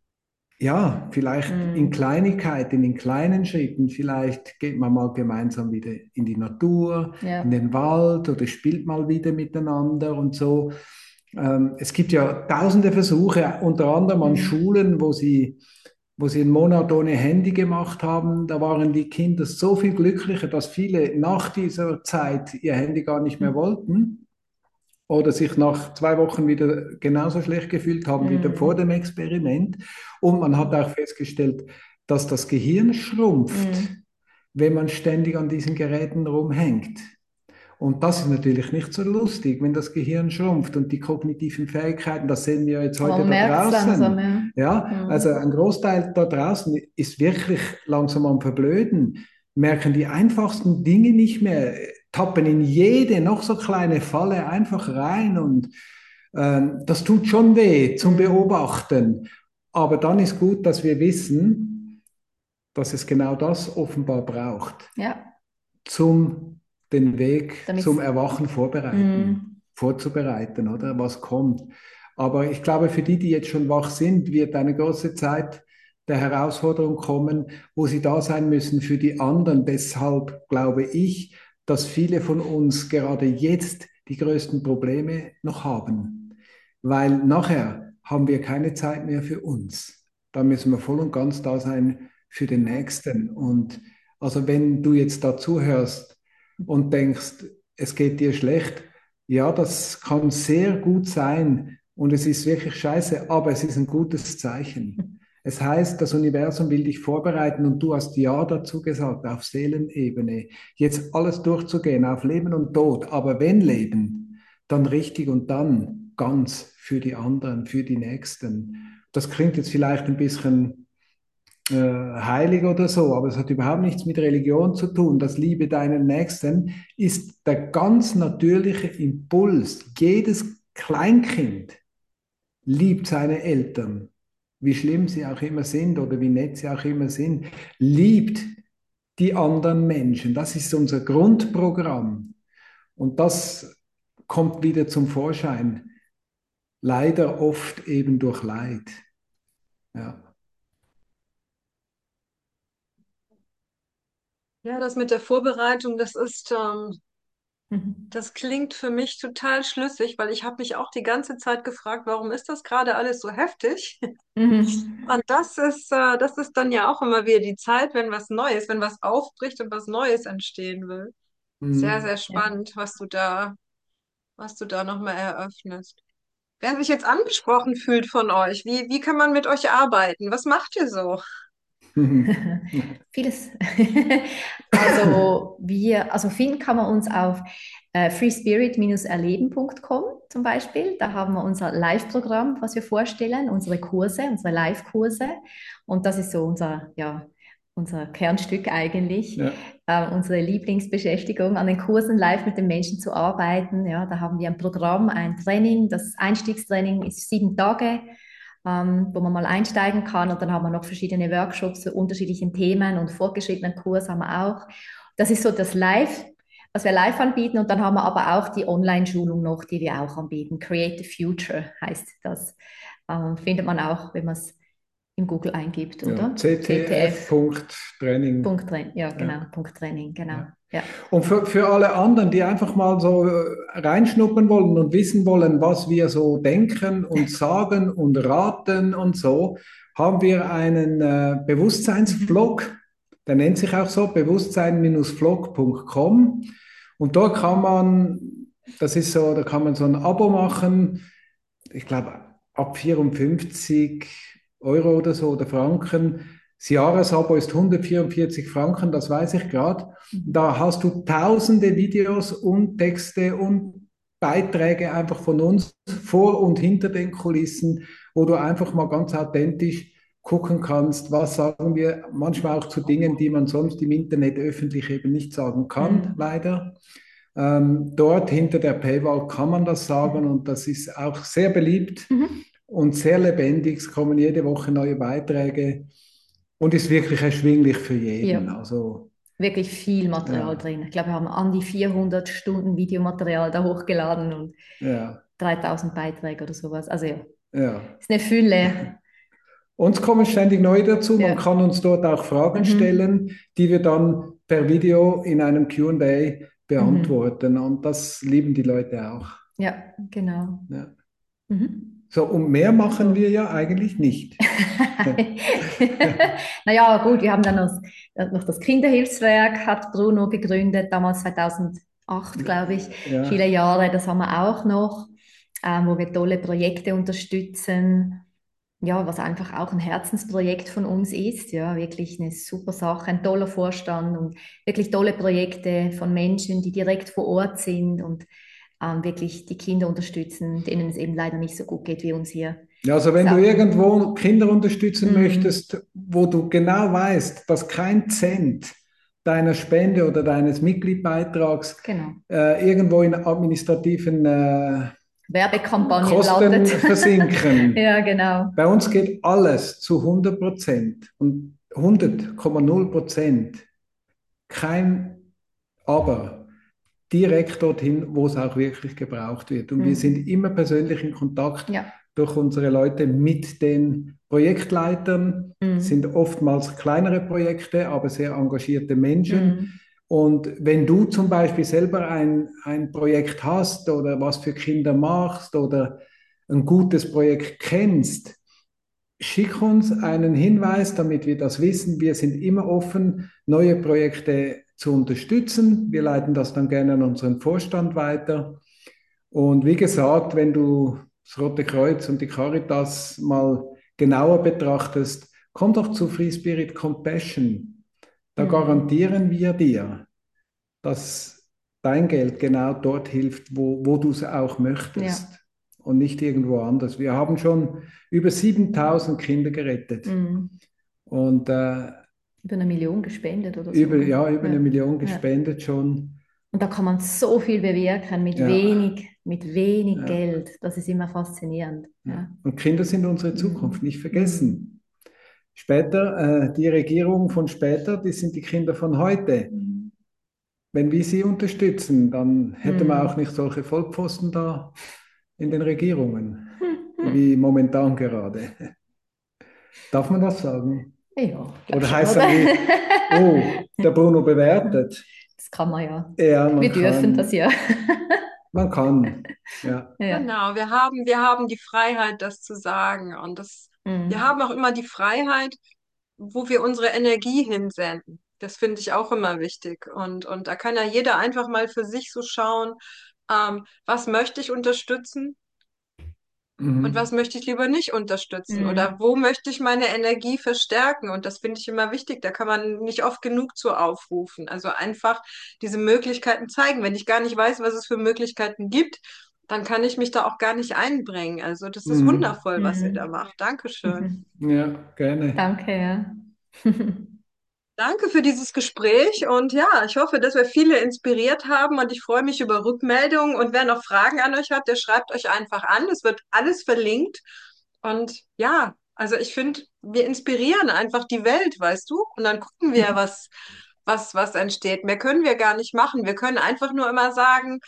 Speaker 3: Ja, vielleicht in
Speaker 2: Mm.
Speaker 3: Kleinigkeiten, in kleinen Schritten, vielleicht geht man mal gemeinsam wieder in die Natur, in
Speaker 2: Ja.
Speaker 3: den Wald oder spielt mal wieder miteinander und so. Ähm, es gibt ja tausende Versuche, unter anderem an
Speaker 2: Mm.
Speaker 3: Schulen, wo sie, wo sie einen Monat ohne Handy gemacht haben. Da waren die Kinder so viel glücklicher, dass viele nach dieser Zeit ihr Handy gar nicht mehr wollten oder sich nach zwei Wochen wieder genauso schlecht gefühlt haben wie vor
Speaker 2: Mm.
Speaker 3: dem Experiment. Und man hat auch festgestellt, dass das Gehirn schrumpft,
Speaker 2: Mm.
Speaker 3: wenn man ständig an diesen Geräten rumhängt. Und das ist natürlich nicht so lustig, wenn das Gehirn schrumpft und die kognitiven Fähigkeiten, das sehen wir jetzt
Speaker 2: Aber
Speaker 3: heute
Speaker 2: man
Speaker 3: da
Speaker 2: merkt es langsam,
Speaker 3: draußen.
Speaker 2: ja.
Speaker 3: Ja, also
Speaker 2: Mm.
Speaker 3: ein Großteil da draußen ist wirklich langsam am Verblöden, merken die einfachsten Dinge nicht mehr, tappen in jede noch so kleine Falle einfach rein und ähm, das tut schon weh zum
Speaker 2: Mm.
Speaker 3: Beobachten. Aber dann ist gut, dass wir wissen, dass es genau das offenbar braucht
Speaker 2: Ja,
Speaker 3: zum den Weg
Speaker 2: damit.
Speaker 3: zum Erwachen vorbereiten,
Speaker 2: Mm.
Speaker 3: vorzubereiten, oder was kommt. Aber ich glaube, für die, die jetzt schon wach sind, wird eine große Zeit der Herausforderung kommen, wo sie da sein müssen für die anderen. Deshalb glaube ich, dass viele von uns gerade jetzt die größten Probleme noch haben, weil nachher haben wir keine Zeit mehr für uns. Da müssen wir voll und ganz da sein für den Nächsten. Und also wenn du jetzt dazu hörst und denkst, es geht dir schlecht, ja, das kann sehr gut sein und es ist wirklich scheiße, aber es ist ein gutes Zeichen. Es heißt, das Universum will dich vorbereiten und du hast Ja dazu gesagt, auf Seelenebene, jetzt alles durchzugehen, auf Leben und Tod, aber wenn Leben, dann richtig und dann ganz für die anderen, für die Nächsten. Das klingt jetzt vielleicht ein bisschen äh, heilig oder so, aber es hat überhaupt nichts mit Religion zu tun. Das Liebe deinen Nächsten ist der ganz natürliche Impuls. Jedes Kleinkind liebt seine Eltern, wie schlimm sie auch immer sind oder wie nett sie auch immer sind, liebt die anderen Menschen. Das ist unser Grundprogramm. Und das kommt wieder zum Vorschein. leider oft eben durch Leid. Ja.
Speaker 1: Ja, das mit der Vorbereitung, das ist, ähm,
Speaker 2: Mhm.
Speaker 1: das klingt für mich total schlüssig, weil ich habe mich auch die ganze Zeit gefragt, warum ist das gerade alles so heftig?
Speaker 2: Mhm.
Speaker 1: Und das ist, äh, das ist dann ja auch immer wieder die Zeit, wenn was Neues, wenn was aufbricht und was Neues entstehen will. Sehr,
Speaker 3: Mhm.
Speaker 1: sehr
Speaker 2: Ja.
Speaker 1: spannend, was du da, was du da nochmal eröffnest. Wer sich jetzt angesprochen fühlt von euch, wie, wie kann man mit euch arbeiten? Was macht ihr so?
Speaker 2: Vieles. Also wir, also finden kann man uns auf äh, freespirit-erleben punkt com zum Beispiel. Da haben wir unser Live-Programm, was wir vorstellen, unsere Kurse, unsere Live-Kurse. Und das ist so unser, ja, unser Kernstück eigentlich,
Speaker 3: Ja.
Speaker 2: äh, unsere Lieblingsbeschäftigung, an den Kursen live mit den Menschen zu arbeiten. Ja, da haben wir ein Programm, ein Training. Das Einstiegstraining ist sieben Tage, ähm, wo man mal einsteigen kann. Und dann haben wir noch verschiedene Workshops zu unterschiedlichen Themen und fortgeschrittenen Kurs haben wir auch. Das ist so das Live, was wir live anbieten. Und dann haben wir aber auch die Online-Schulung noch, die wir auch anbieten. Create the Future heißt das. Ähm, findet man auch, wenn man es in Google eingibt,
Speaker 3: Ja,
Speaker 2: oder?
Speaker 3: C T F
Speaker 2: C T F.
Speaker 3: Punkt Training.
Speaker 2: Punkt Training, ja, genau,
Speaker 3: Ja,
Speaker 2: Punkt Training, genau.
Speaker 3: ja.
Speaker 2: Ja.
Speaker 3: Und für, für alle anderen, die einfach mal so äh, reinschnuppern wollen und wissen wollen, was wir so denken und sagen und raten und so, haben wir einen äh, Bewusstseinsvlog, der nennt sich auch so, bewusstsein-vlog punkt com. Und dort kann man, das ist so, da kann man so ein Abo machen, ich glaube ab vierundfünfzig Euro oder so oder Franken. Das Jahresabo ist hundertvierundvierzig Franken, das weiß ich gerade. Da hast du tausende Videos und Texte und Beiträge einfach von uns vor und hinter den Kulissen, wo du einfach mal ganz authentisch gucken kannst, was sagen wir, manchmal auch zu Dingen, die man sonst im Internet öffentlich eben nicht sagen kann,
Speaker 2: Mhm.
Speaker 3: leider. Ähm, dort hinter der Paywall kann man das sagen und das ist auch sehr beliebt
Speaker 2: Mhm.
Speaker 3: und sehr lebendig. Es kommen jede Woche neue Beiträge und ist wirklich erschwinglich für
Speaker 2: Ja,
Speaker 3: jeden. Also,
Speaker 2: wirklich viel Material
Speaker 3: ja,
Speaker 2: drin. Ich glaube, wir haben an die vierhundert Stunden Videomaterial da hochgeladen und
Speaker 3: ja,
Speaker 2: dreitausend Beiträge oder sowas. Also ja,
Speaker 3: ja.
Speaker 2: ist eine Fülle.
Speaker 3: Uns kommen ständig neue dazu. Man
Speaker 2: Ja.
Speaker 3: kann uns dort auch Fragen
Speaker 2: Mhm.
Speaker 3: stellen, die wir dann per Video in einem Q und A
Speaker 2: Mhm.
Speaker 3: beantworten. Und das lieben die Leute auch.
Speaker 2: Ja, genau.
Speaker 3: Ja.
Speaker 2: Mhm.
Speaker 3: So, und mehr machen wir
Speaker 2: So.
Speaker 3: ja eigentlich nicht.
Speaker 2: Naja, gut, wir haben dann noch, noch das Kinderhilfswerk, hat Bruno gegründet, damals zweitausendacht, glaube ich, viele
Speaker 3: Ja.
Speaker 2: Jahre. Das haben wir auch noch, ähm, wo wir tolle Projekte unterstützen. Ja, was einfach auch ein Herzensprojekt von uns ist. Ja, wirklich eine super Sache, ein toller Vorstand und wirklich tolle Projekte von Menschen, die direkt vor Ort sind und ähm, wirklich die Kinder unterstützen, denen es eben leider nicht so gut geht wie uns hier.
Speaker 3: Ja, also
Speaker 2: Ist
Speaker 3: wenn du
Speaker 2: auch ein,
Speaker 3: irgendwo Kinder unterstützen
Speaker 2: mm,
Speaker 3: möchtest, wo du genau weißt, dass kein Cent deiner Spende oder deines Mitgliedbeitrags
Speaker 2: genau.
Speaker 3: äh, irgendwo in administrativen äh,
Speaker 2: Werbekampagnen
Speaker 3: Kosten
Speaker 2: landet.
Speaker 3: versinken.
Speaker 2: Ja, genau.
Speaker 3: Bei uns geht alles zu hundert Prozent und hundert Komma null Prozent. Kein Aber direkt dorthin, wo es auch wirklich gebraucht wird. Und wir sind
Speaker 2: Mm,
Speaker 3: immer persönlich in Kontakt
Speaker 2: ja.
Speaker 3: durch unsere Leute mit den Projektleitern. Es sind
Speaker 2: Mm,
Speaker 3: oftmals kleinere Projekte, aber sehr engagierte Menschen.
Speaker 2: mm,
Speaker 3: Und wenn du zum Beispiel selber ein, ein Projekt hast oder was für Kinder machst oder ein gutes Projekt kennst, schick uns einen Hinweis, damit wir das wissen. Wir sind immer offen, neue Projekte zu unterstützen. Wir leiten das dann gerne an unseren Vorstand weiter. Und wie gesagt, wenn du das Rote Kreuz und die Caritas mal genauer betrachtest, komm doch zu Free Spirit Compassion. Da
Speaker 2: mm,
Speaker 3: garantieren wir dir, dass dein Geld genau dort hilft, wo, wo du es auch möchtest
Speaker 2: ja.
Speaker 3: und nicht irgendwo anders. Wir haben schon über siebentausend Kinder gerettet
Speaker 2: Mm.
Speaker 3: und äh,
Speaker 2: Über eine Million gespendet oder so,
Speaker 3: über,
Speaker 2: gell?
Speaker 3: ja, über eine
Speaker 2: Ja.
Speaker 3: Million
Speaker 2: Ja.
Speaker 3: gespendet schon.
Speaker 2: Und da kann man so viel bewirken mit
Speaker 3: Ja,
Speaker 2: wenig, mit wenig
Speaker 3: ja,
Speaker 2: Geld. Das ist immer faszinierend.
Speaker 3: ja.
Speaker 2: Ja.
Speaker 3: Und Kinder sind unsere Zukunft,
Speaker 2: Mm,
Speaker 3: nicht
Speaker 2: mm,
Speaker 3: vergessen. Später, äh, die Regierung von später, die sind die Kinder von heute. Wenn wir sie unterstützen, dann hätte man auch
Speaker 2: mm.
Speaker 3: nicht solche Vollpfosten da in den Regierungen. wie momentan gerade. Darf man das sagen?
Speaker 2: Ja, glaub
Speaker 3: Oder
Speaker 2: schon,
Speaker 3: heißt
Speaker 2: oder?
Speaker 3: das wie, oh, der Bruno bewertet?
Speaker 2: Das kann man ja.
Speaker 3: Ja, man
Speaker 2: Wir dürfen das
Speaker 3: kann,
Speaker 2: ja.
Speaker 3: man kann, ja.
Speaker 2: Ja.
Speaker 1: Genau, wir haben, wir haben die Freiheit, das zu sagen. Und das, wir
Speaker 2: Mhm.
Speaker 1: haben auch immer die Freiheit, wo wir unsere Energie hinsenden. Das finde ich auch immer wichtig. Und, und da kann ja jeder einfach mal für sich so schauen, ähm, was möchte ich unterstützen und was
Speaker 3: Mhm.
Speaker 1: möchte ich lieber nicht unterstützen
Speaker 2: Mhm.
Speaker 1: oder wo möchte ich meine Energie verstärken. Und das finde ich immer wichtig. Da kann man nicht oft genug zu aufrufen. Also einfach diese Möglichkeiten zeigen. Wenn ich gar nicht weiß, was es für Möglichkeiten gibt, dann kann ich mich da auch gar nicht einbringen. Also das ist
Speaker 3: Mhm.
Speaker 1: wundervoll, was ihr da
Speaker 2: Mhm.
Speaker 1: macht. Dankeschön.
Speaker 2: Mhm.
Speaker 3: Ja, gerne.
Speaker 2: Danke, ja.
Speaker 1: Danke für dieses Gespräch und ja, ich hoffe, dass wir viele inspiriert haben und ich freue mich über Rückmeldungen und wer noch Fragen an euch hat, der schreibt euch einfach an. Es wird alles verlinkt und ja, also ich finde, wir inspirieren einfach die Welt, weißt du? Und dann gucken wir, was, was, was entsteht. Mehr können wir gar nicht machen. Wir können einfach nur immer sagen,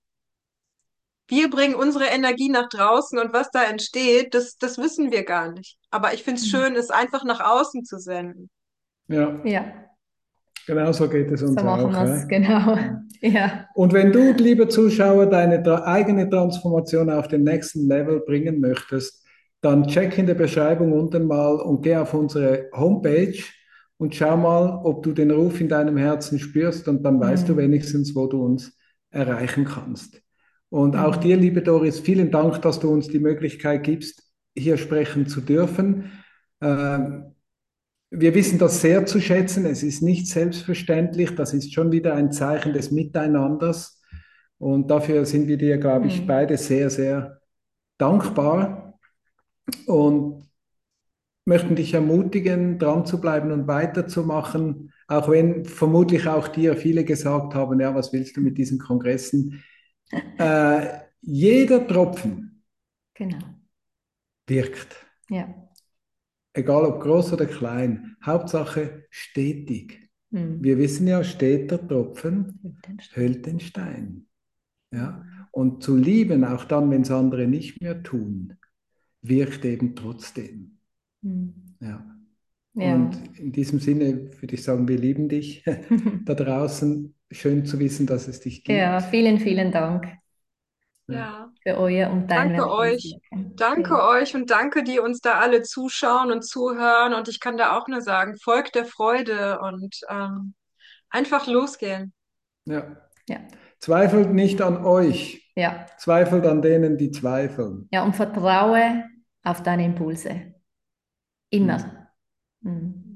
Speaker 1: wir bringen unsere Energie nach draußen und was da entsteht, das, das wissen wir gar nicht. Aber ich finde es schön, es einfach nach außen zu senden.
Speaker 3: Ja,
Speaker 2: Ja,
Speaker 3: genau so geht es
Speaker 2: so
Speaker 3: uns
Speaker 2: machen
Speaker 3: auch.
Speaker 2: wir es,
Speaker 3: Hä?
Speaker 2: genau. Ja.
Speaker 3: Und wenn du, lieber Zuschauer, deine tra- eigene Transformation auf den nächsten Level bringen möchtest, dann check in der Beschreibung unten mal und geh auf unsere Homepage und schau mal, ob du den Ruf in deinem Herzen spürst und dann weißt du
Speaker 2: Mhm.
Speaker 3: wenigstens, wo du uns erreichen kannst. Und auch dir,
Speaker 2: Mhm.
Speaker 3: liebe Doris, vielen Dank, dass du uns die Möglichkeit gibst, hier sprechen zu dürfen. Ähm, Wir wissen das sehr zu schätzen. Es ist nicht selbstverständlich. Das ist schon wieder ein Zeichen des Miteinanders. Und dafür sind wir dir, glaube ich,
Speaker 2: Mhm.
Speaker 3: beide sehr, sehr dankbar und möchten dich ermutigen, dran zu bleiben und weiterzumachen. Auch wenn vermutlich auch dir viele gesagt haben, ja, was willst du mit diesen Kongressen? Äh, jeder Tropfen
Speaker 2: Genau.
Speaker 3: wirkt.
Speaker 2: Ja.
Speaker 3: Egal ob groß oder klein. Hauptsache stetig. Wir
Speaker 2: Mhm.
Speaker 3: wissen ja, steter Tropfen
Speaker 2: Wittgenstein.
Speaker 3: höhlt den Stein. Ja?
Speaker 2: Mhm.
Speaker 3: Und zu lieben, auch dann, wenn es andere nicht mehr tun, wirkt eben trotzdem.
Speaker 2: Mhm.
Speaker 3: Ja. Und
Speaker 2: Ja.
Speaker 3: in diesem Sinne würde ich sagen, wir lieben dich da draußen. Schön zu wissen, dass es dich
Speaker 2: Ja,
Speaker 3: gibt.
Speaker 2: vielen, vielen Dank
Speaker 3: Ja.
Speaker 1: Ja.
Speaker 2: für euer und dein
Speaker 1: Danke
Speaker 2: wertvolles
Speaker 1: euch.
Speaker 2: Wirken. Ja.
Speaker 1: Danke euch und danke, die uns da alle zuschauen und zuhören. Und ich kann da auch nur sagen, folgt der Freude und ähm, einfach losgehen.
Speaker 3: Ja.
Speaker 2: Ja.
Speaker 3: Zweifelt nicht an euch,
Speaker 2: Ja.
Speaker 3: zweifelt an denen, die zweifeln.
Speaker 2: Ja, und vertraue auf deine Impulse.
Speaker 3: Hm.
Speaker 2: Immer. Mhm.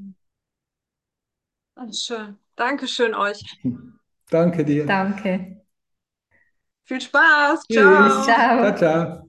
Speaker 1: Alles schön. Dankeschön euch.
Speaker 3: Danke dir.
Speaker 1: Danke.
Speaker 2: Danke.
Speaker 1: Viel Spaß.
Speaker 3: Tschüss.
Speaker 1: Ciao.
Speaker 3: Ciao,
Speaker 2: Ciao.
Speaker 3: ciao.